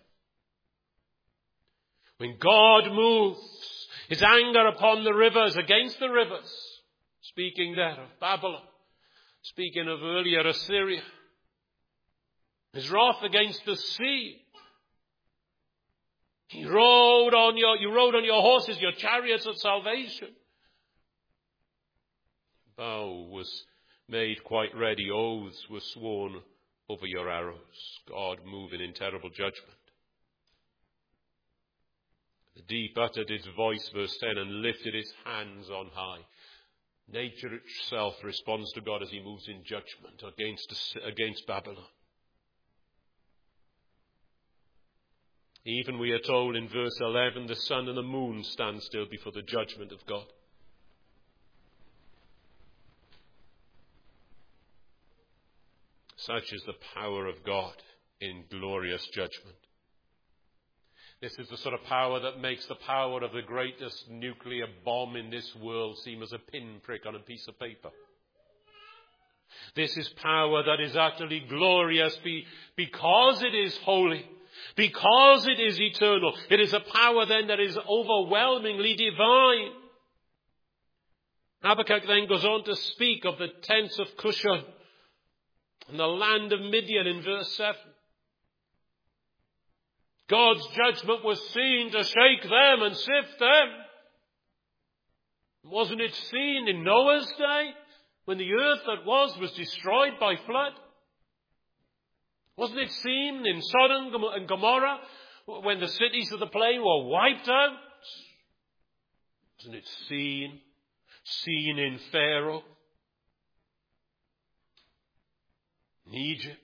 When God moves his anger upon the rivers, against the rivers, speaking there of Babylon, speaking of earlier Assyria, his wrath against the sea. He rode on your, you rode on your horses, your chariots of salvation. Bow was made quite ready. Oaths were sworn over your arrows. God moving in terrible judgment. The deep uttered its voice, verse ten, and lifted its hands on high. Nature itself responds to God as he moves in judgment against, against Babylon. Even we are told in verse eleven, the sun and the moon stand still before the judgment of God. Such is the power of God in glorious judgment. This is the sort of power that makes the power of the greatest nuclear bomb in this world seem as a pinprick on a piece of paper. This is power that is utterly glorious because it is holy, because it is eternal. It is a power then that is overwhelmingly divine. Habakkuk then goes on to speak of the tents of Cushan and the land of Midian in verse seven. God's judgment was seen to shake them and sift them. Wasn't it seen in Noah's day when the earth that was was destroyed by flood? Wasn't it seen in Sodom and Gomorrah when the cities of the plain were wiped out? Wasn't it seen, seen in Pharaoh, in Egypt?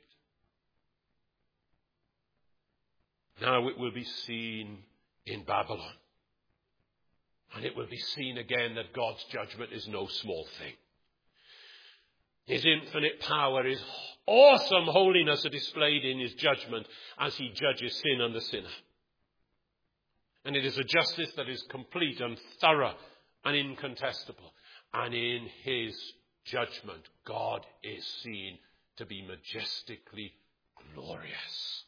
Now it will be seen in Babylon. And it will be seen again that God's judgment is no small thing. His infinite power, his awesome holiness are displayed in his judgment as he judges sin and the sinner. And it is a justice that is complete and thorough and incontestable. And in his judgment, God is seen to be majestically glorious.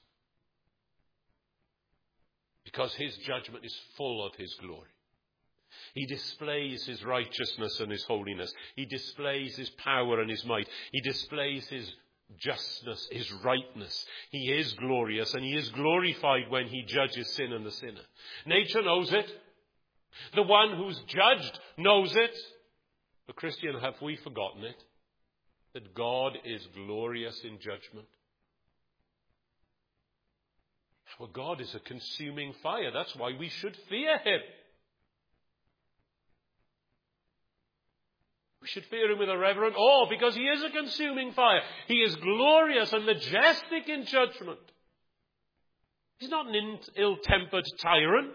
Because his judgment is full of his glory. He displays his righteousness and his holiness. He displays his power and his might. He displays his justness, his rightness. He is glorious and he is glorified when he judges sin and the sinner. Nature knows it. The one who's judged knows it. But Christian, have we forgotten it? That God is glorious in judgment. Well, God is a consuming fire. That's why we should fear him. We should fear him with a reverent awe because he is a consuming fire. He is glorious and majestic in judgment. He's not an ill-tempered tyrant.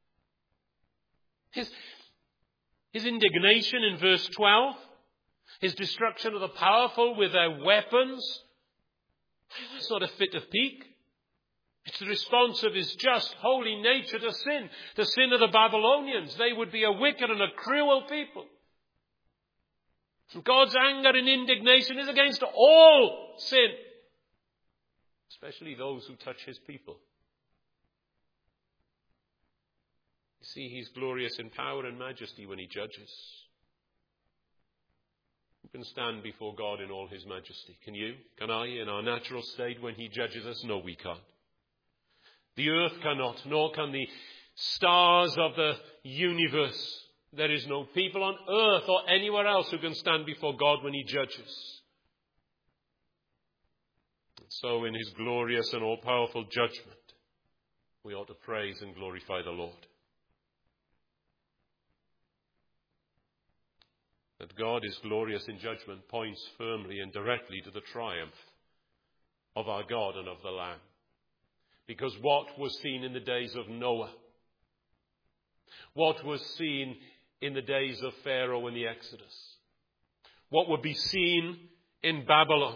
His, his indignation in verse twelve, his destruction of the powerful with their weapons, that's not a fit of pique. It's the response of his just, holy nature to sin. The sin of the Babylonians. They would be a wicked and a cruel people. And God's anger and indignation is against all sin, especially those who touch his people. You see, he's glorious in power and majesty when he judges. Who can stand before God in all his majesty? Can you? Can I? In our natural state when he judges us? No, we can't. The earth cannot, nor can the stars of the universe. There is no people on earth or anywhere else who can stand before God when he judges. So in his glorious and all-powerful judgment, we ought to praise and glorify the Lord. That God is glorious in judgment points firmly and directly to the triumph of our God and of the Lamb. Because what was seen in the days of Noah, what was seen in the days of Pharaoh and the Exodus, what would be seen in Babylon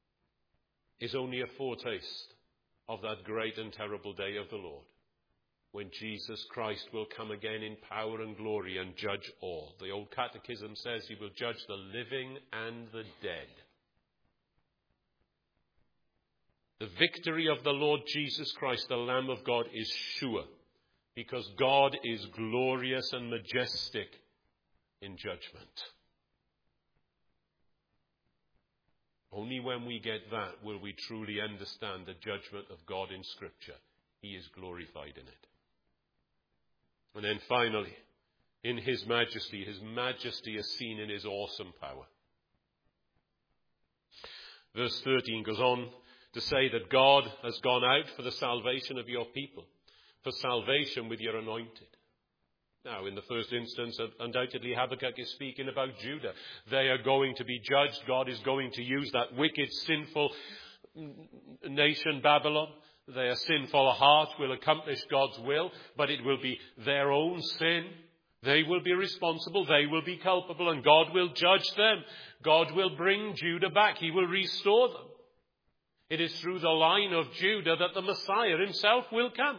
is only a foretaste of that great and terrible day of the Lord. when Jesus Christ will come again in power and glory and judge all. The old catechism says he will judge the living and the dead. The victory of the Lord Jesus Christ, the Lamb of God, is sure, because God is glorious and majestic in judgment. Only when we get that will we truly understand the judgment of God in Scripture. He is glorified in it. And then finally, in his majesty, his majesty is seen in his awesome power. Verse thirteen goes on to say that God has gone out for the salvation of your people, for salvation with your anointed. Now, in the first instance, undoubtedly Habakkuk is speaking about Judah. They are going to be judged. God is going to use that wicked, sinful nation, Babylon. Their sinful heart will accomplish God's will, but it will be their own sin. They will be responsible. They will be culpable, and God will judge them. God will bring Judah back. He will restore them. It is through the line of Judah that the Messiah himself will come.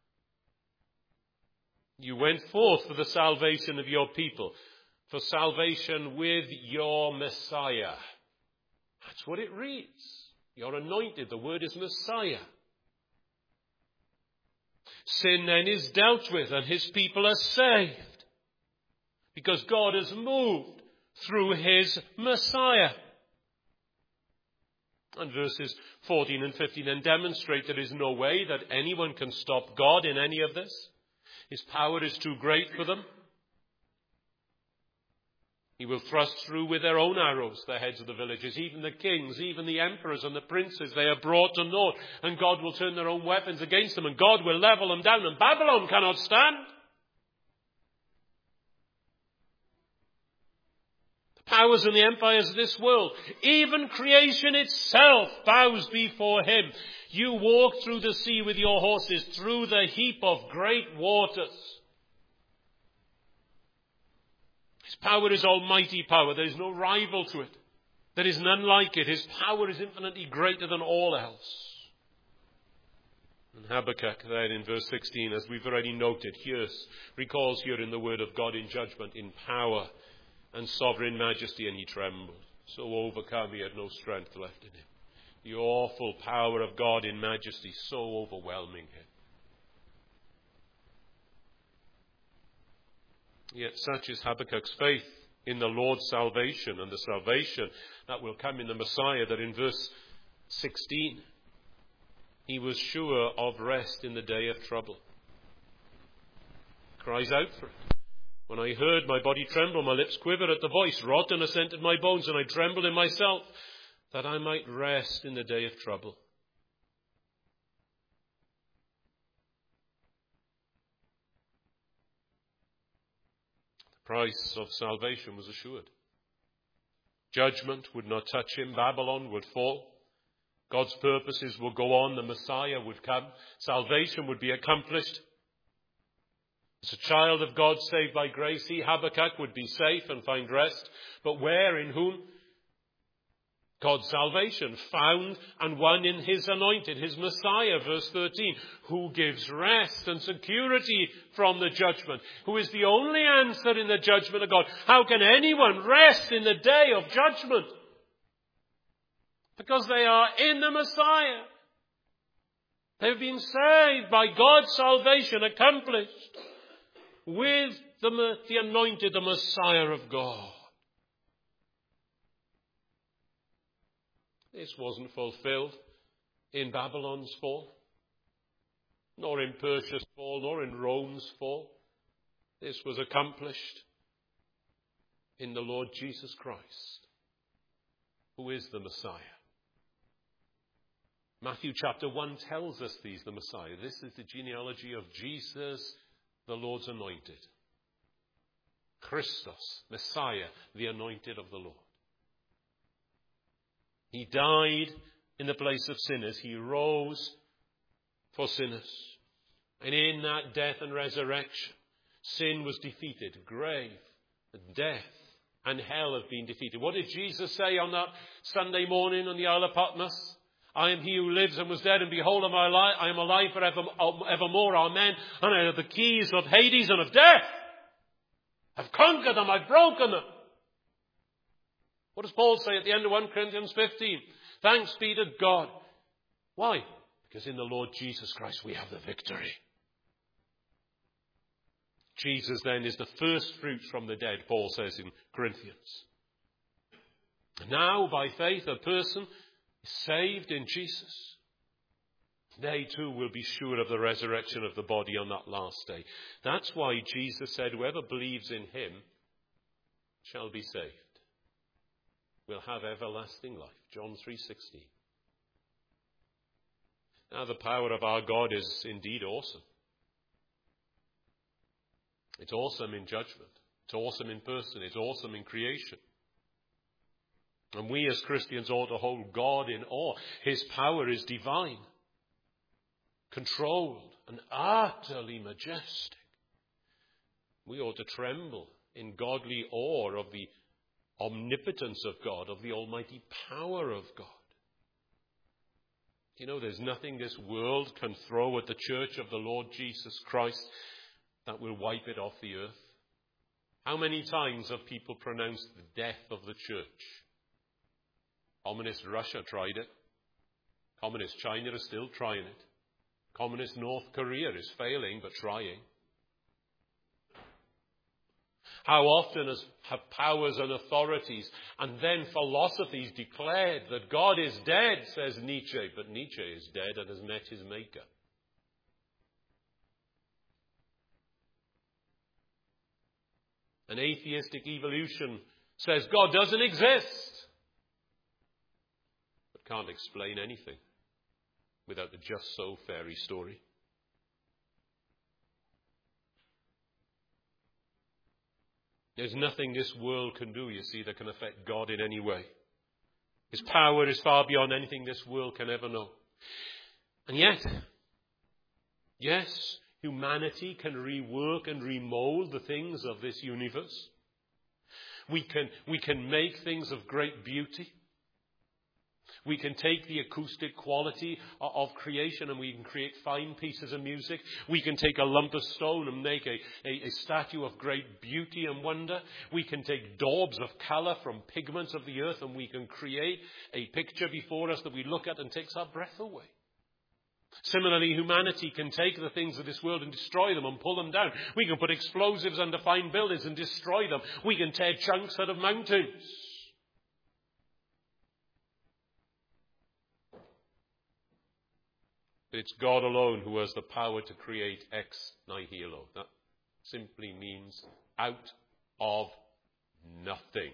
You went forth for the salvation of your people, for salvation with your Messiah. That's what it reads. You're anointed. The word is Messiah. Sin then is dealt with and his people are saved because God has moved through his Messiah. And verses fourteen and fifteen then demonstrate there is no way that anyone can stop God in any of this. His power is too great for them. He will thrust through with their own arrows the heads of the villages, even the kings, even the emperors and the princes. They are brought to naught, and God will turn their own weapons against them, and God will level them down, and Babylon cannot stand. The powers and the empires of this world, even creation itself, bows before him. You walk through the sea with your horses, through the heap of great waters. His power is almighty power. There is no rival to it. There is none like it. His power is infinitely greater than all else. And Habakkuk then in verse sixteen, as we've already noted, here recalls here in the word of God in judgment, in power and sovereign majesty, and he trembled. So overcome, he had no strength left in him. The awful power of God in majesty so overwhelming him. Yet such is Habakkuk's faith in the Lord's salvation and the salvation that will come in the Messiah, that in verse sixteen, he was sure of rest in the day of trouble. Cries out for it. When I heard, my body trembled, my lips quivered at the voice. Rottenness entered my bones, and I trembled in myself, that I might rest in the day of trouble. The price of salvation was assured. Judgment would not touch him. Babylon would fall. God's purposes would go on. The Messiah would come. Salvation would be accomplished. As a child of God saved by grace, he, Habakkuk, would be safe and find rest. But where, in whom? God's salvation, found and won in his anointed, his Messiah, verse thirteen, who gives rest and security from the judgment, who is the only answer in the judgment of God. How can anyone rest in the day of judgment? Because they are in the Messiah. They've been saved by God's salvation accomplished with the, the anointed, the Messiah of God. This wasn't fulfilled in Babylon's fall, nor in Persia's fall, nor in Rome's fall. This was accomplished in the Lord Jesus Christ, who is the Messiah. Matthew chapter one tells us these, the Messiah. This is the genealogy of Jesus, the Lord's anointed. Christos, Messiah, the anointed of the Lord. He died in the place of sinners. He rose for sinners. And in that death and resurrection, sin was defeated. Grave, death, and hell have been defeated. What did Jesus say on that Sunday morning on the Isle of Patmos? I am he who lives and was dead, and behold, am I, alive, I am alive forever, evermore. Amen. And I have the keys of Hades and of death. I've conquered them. I've broken them. What does Paul say at the end of First Corinthians fifteen? Thanks be to God. Why? Because in the Lord Jesus Christ we have the victory. Jesus then is the first fruits from the dead, Paul says in Corinthians. Now, by faith, a person is saved in Jesus. They too will be sure of the resurrection of the body on that last day. That's why Jesus said, whoever believes in him shall be saved. Will have everlasting life. John three sixteen. Now the power of our God is indeed awesome. It's awesome in judgment. It's awesome in person. It's awesome in creation. And we as Christians ought to hold God in awe. His power is divine, controlled, and utterly majestic. We ought to tremble in godly awe of the omnipotence of God, of the almighty power of God. You know, there's nothing this world can throw at the church of the Lord Jesus Christ that will wipe it off the earth. How many times have people pronounced the death of the church? Communist Russia tried it. Communist China is still trying it. Communist North Korea is failing but trying. How often has, have powers and authorities and then philosophies declared that God is dead, says Nietzsche, but Nietzsche is dead and has met his maker. An atheistic evolution says God doesn't exist, but can't explain anything without the just so fairy story. There's nothing this world can do, you see, that can affect God in any way. His power is far beyond anything this world can ever know. And yet, yes, humanity can rework and remold the things of this universe. We can, we can make things of great beauty. We can take the acoustic quality of creation and we can create fine pieces of music. We can take a lump of stone and make a, a, a statue of great beauty and wonder. We can take daubs of colour from pigments of the earth and we can create a picture before us that we look at and takes our breath away. Similarly, humanity can take the things of this world and destroy them and pull them down. We can put explosives under fine buildings and destroy them. We can tear chunks out of mountains. But it's God alone who has the power to create ex nihilo. That simply means out of nothing.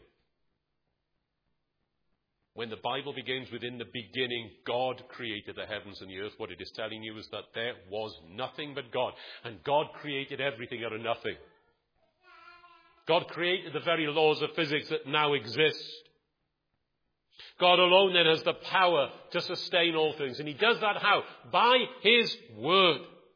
When the Bible begins with in the beginning, God created the heavens and the earth, what it is telling you is that there was nothing but God. And God created everything out of nothing. God created the very laws of physics that now exist. God alone then has the power to sustain all things. And he does that how? By his word.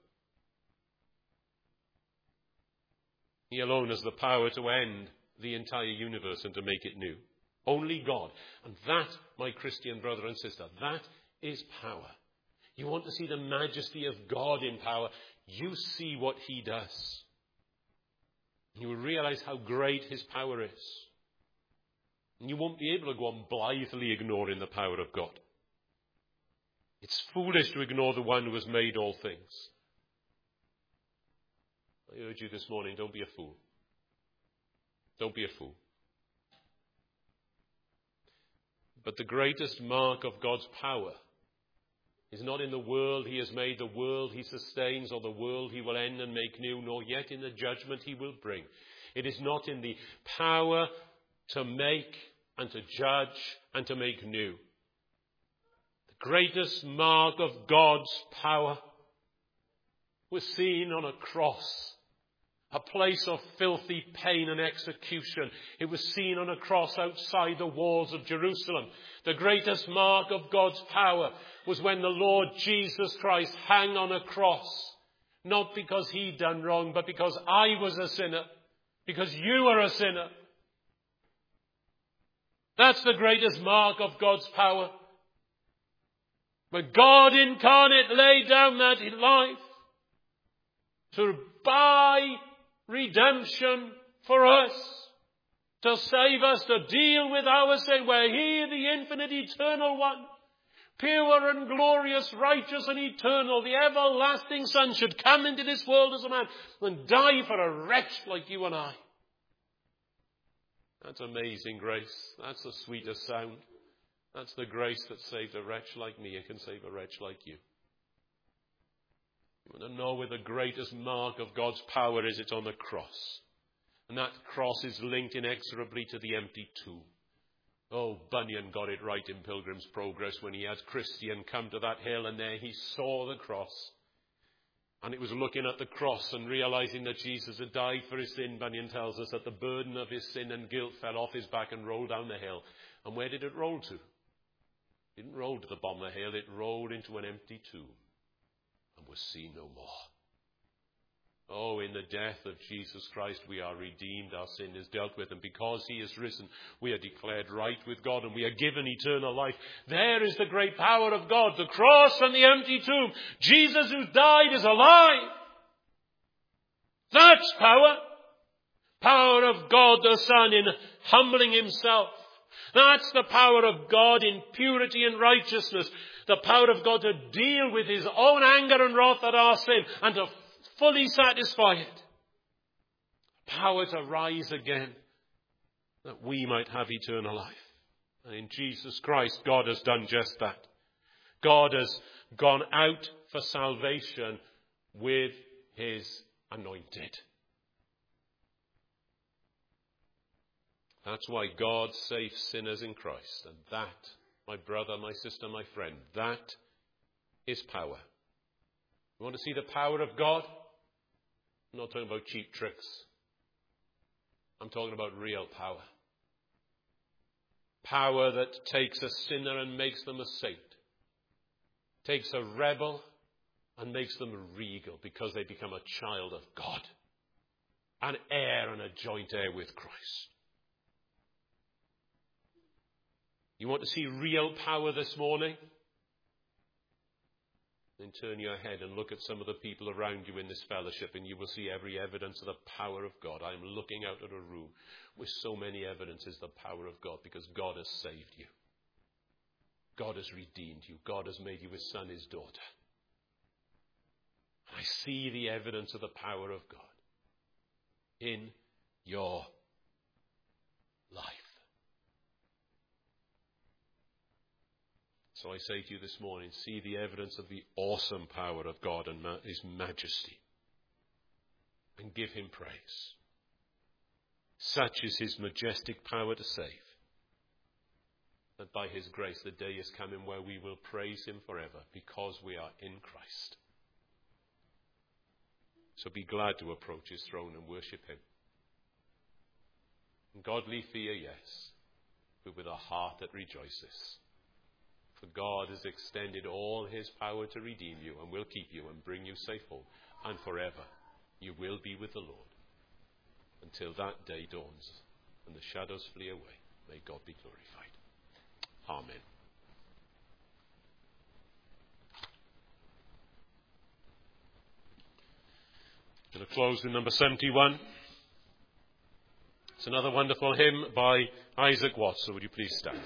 He alone has the power to end the entire universe and to make it new. Only God. And that, my Christian brother and sister, that is power. You want to see the majesty of God in power, you see what he does. You will realize how great his power is. And you won't be able to go on blithely ignoring the power of God. It's foolish to ignore the one who has made all things. I urge you this morning, don't be a fool. Don't be a fool. But the greatest mark of God's power is not in the world he has made, the world he sustains, or the world he will end and make new, nor yet in the judgment he will bring. It is not in the power to make and to judge and to make new. The greatest mark of God's power was seen on a cross, a place of filthy pain and execution. It was seen on a cross outside the walls of Jerusalem. The greatest mark of God's power was when the Lord Jesus Christ hung on a cross, not because he'd done wrong, but because I was a sinner, because you are a sinner. That's the greatest mark of God's power. But God incarnate laid down that life to buy redemption for us, to save us, to deal with our sin, where he, the infinite, eternal one, pure and glorious, righteous and eternal, the everlasting Son, should come into this world as a man and die for a wretch like you and I. That's amazing grace. That's the sweetest sound. That's the grace that saved a wretch like me. It can save a wretch like you. You want to know where the greatest mark of God's power is? It's on the cross. And that cross is linked inexorably to the empty tomb. Oh, Bunyan got it right in Pilgrim's Progress when he had Christian come to that hill, and there he saw the cross. And it was looking at the cross and realizing that Jesus had died for his sin. Bunyan tells us that the burden of his sin and guilt fell off his back and rolled down the hill. And where did it roll to? It didn't roll to the bottom of the hill. It rolled into an empty tomb and was seen no more. Oh, in the death of Jesus Christ we are redeemed, our sin is dealt with, and because he is risen, we are declared right with God, and we are given eternal life. There is the great power of God, the cross and the empty tomb. Jesus who died is alive. That's power. Power of God the Son in humbling himself. That's the power of God in purity and righteousness. The power of God to deal with his own anger and wrath at our sin and to fully satisfy it. Power to rise again that we might have eternal life. And in Jesus Christ, God has done just that. God has gone out for salvation with his anointed. That's why God saves sinners in Christ. And that, my brother, my sister, my friend, that is power. You want to see the power of God? I'm not talking about cheap tricks. I'm talking about real power. Power that takes a sinner and makes them a saint. Takes a rebel and makes them regal because they become a child of God. An heir and a joint heir with Christ. You want to see real power this morning? Then turn your head and look at some of the people around you in this fellowship, and you will see every evidence of the power of God. I am looking out at a room with so many evidences of the power of God, because God has saved you. God has redeemed you. God has made you his son, his daughter. I see the evidence of the power of God in your life. So I say to you this morning, see the evidence of the awesome power of God and ma- his majesty. And give him praise. Such is his majestic power to save, that by his grace the day is coming where we will praise him forever, because we are in Christ. So be glad to approach his throne and worship him. In godly fear, yes, but with a heart that rejoices. For God has extended all his power to redeem you, and will keep you and bring you safe home. And forever you will be with the Lord, until that day dawns and the shadows flee away. May God be glorified. Amen. I'm going to close with number seventy-one. It's another wonderful hymn by Isaac Watts. So would you please stand?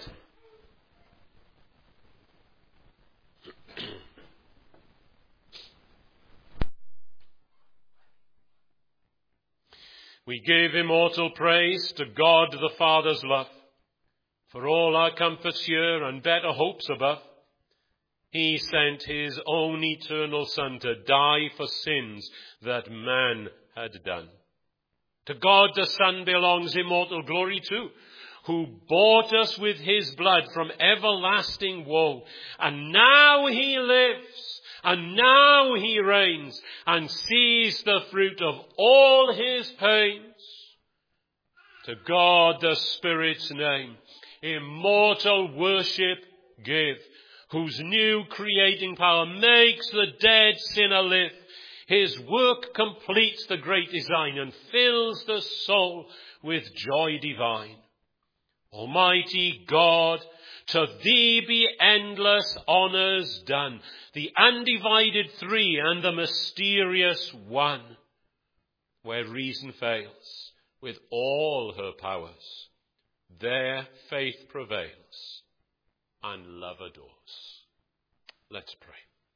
We give immortal praise to God the Father's love, for all our comforts here and better hopes above. He sent his own eternal Son to die for sins that man had done. To God the Son belongs immortal glory too, who bought us with his blood from everlasting woe. And now he lives, and now he reigns, and sees the fruit of all his pains. To God the Spirit's name, immortal worship give, whose new creating power makes the dead sinner live. His work completes the great design and fills the soul with joy divine. Almighty God, To thee be endless honours done, the undivided three and the mysterious one, where reason fails with all her powers. There faith prevails and love adores. Let's pray.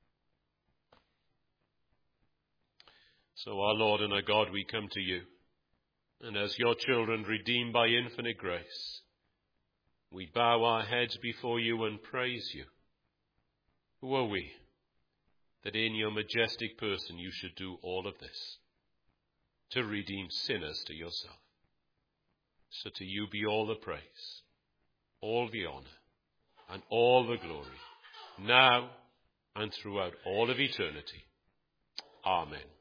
So our Lord and our God, we come to you, and as your children redeemed by infinite grace, we bow our heads before you and praise you. Who are we, that in your majestic person you should do all of this, to redeem sinners to yourself? So to you be all the praise, all the honor, and all the glory, now and throughout all of eternity. Amen.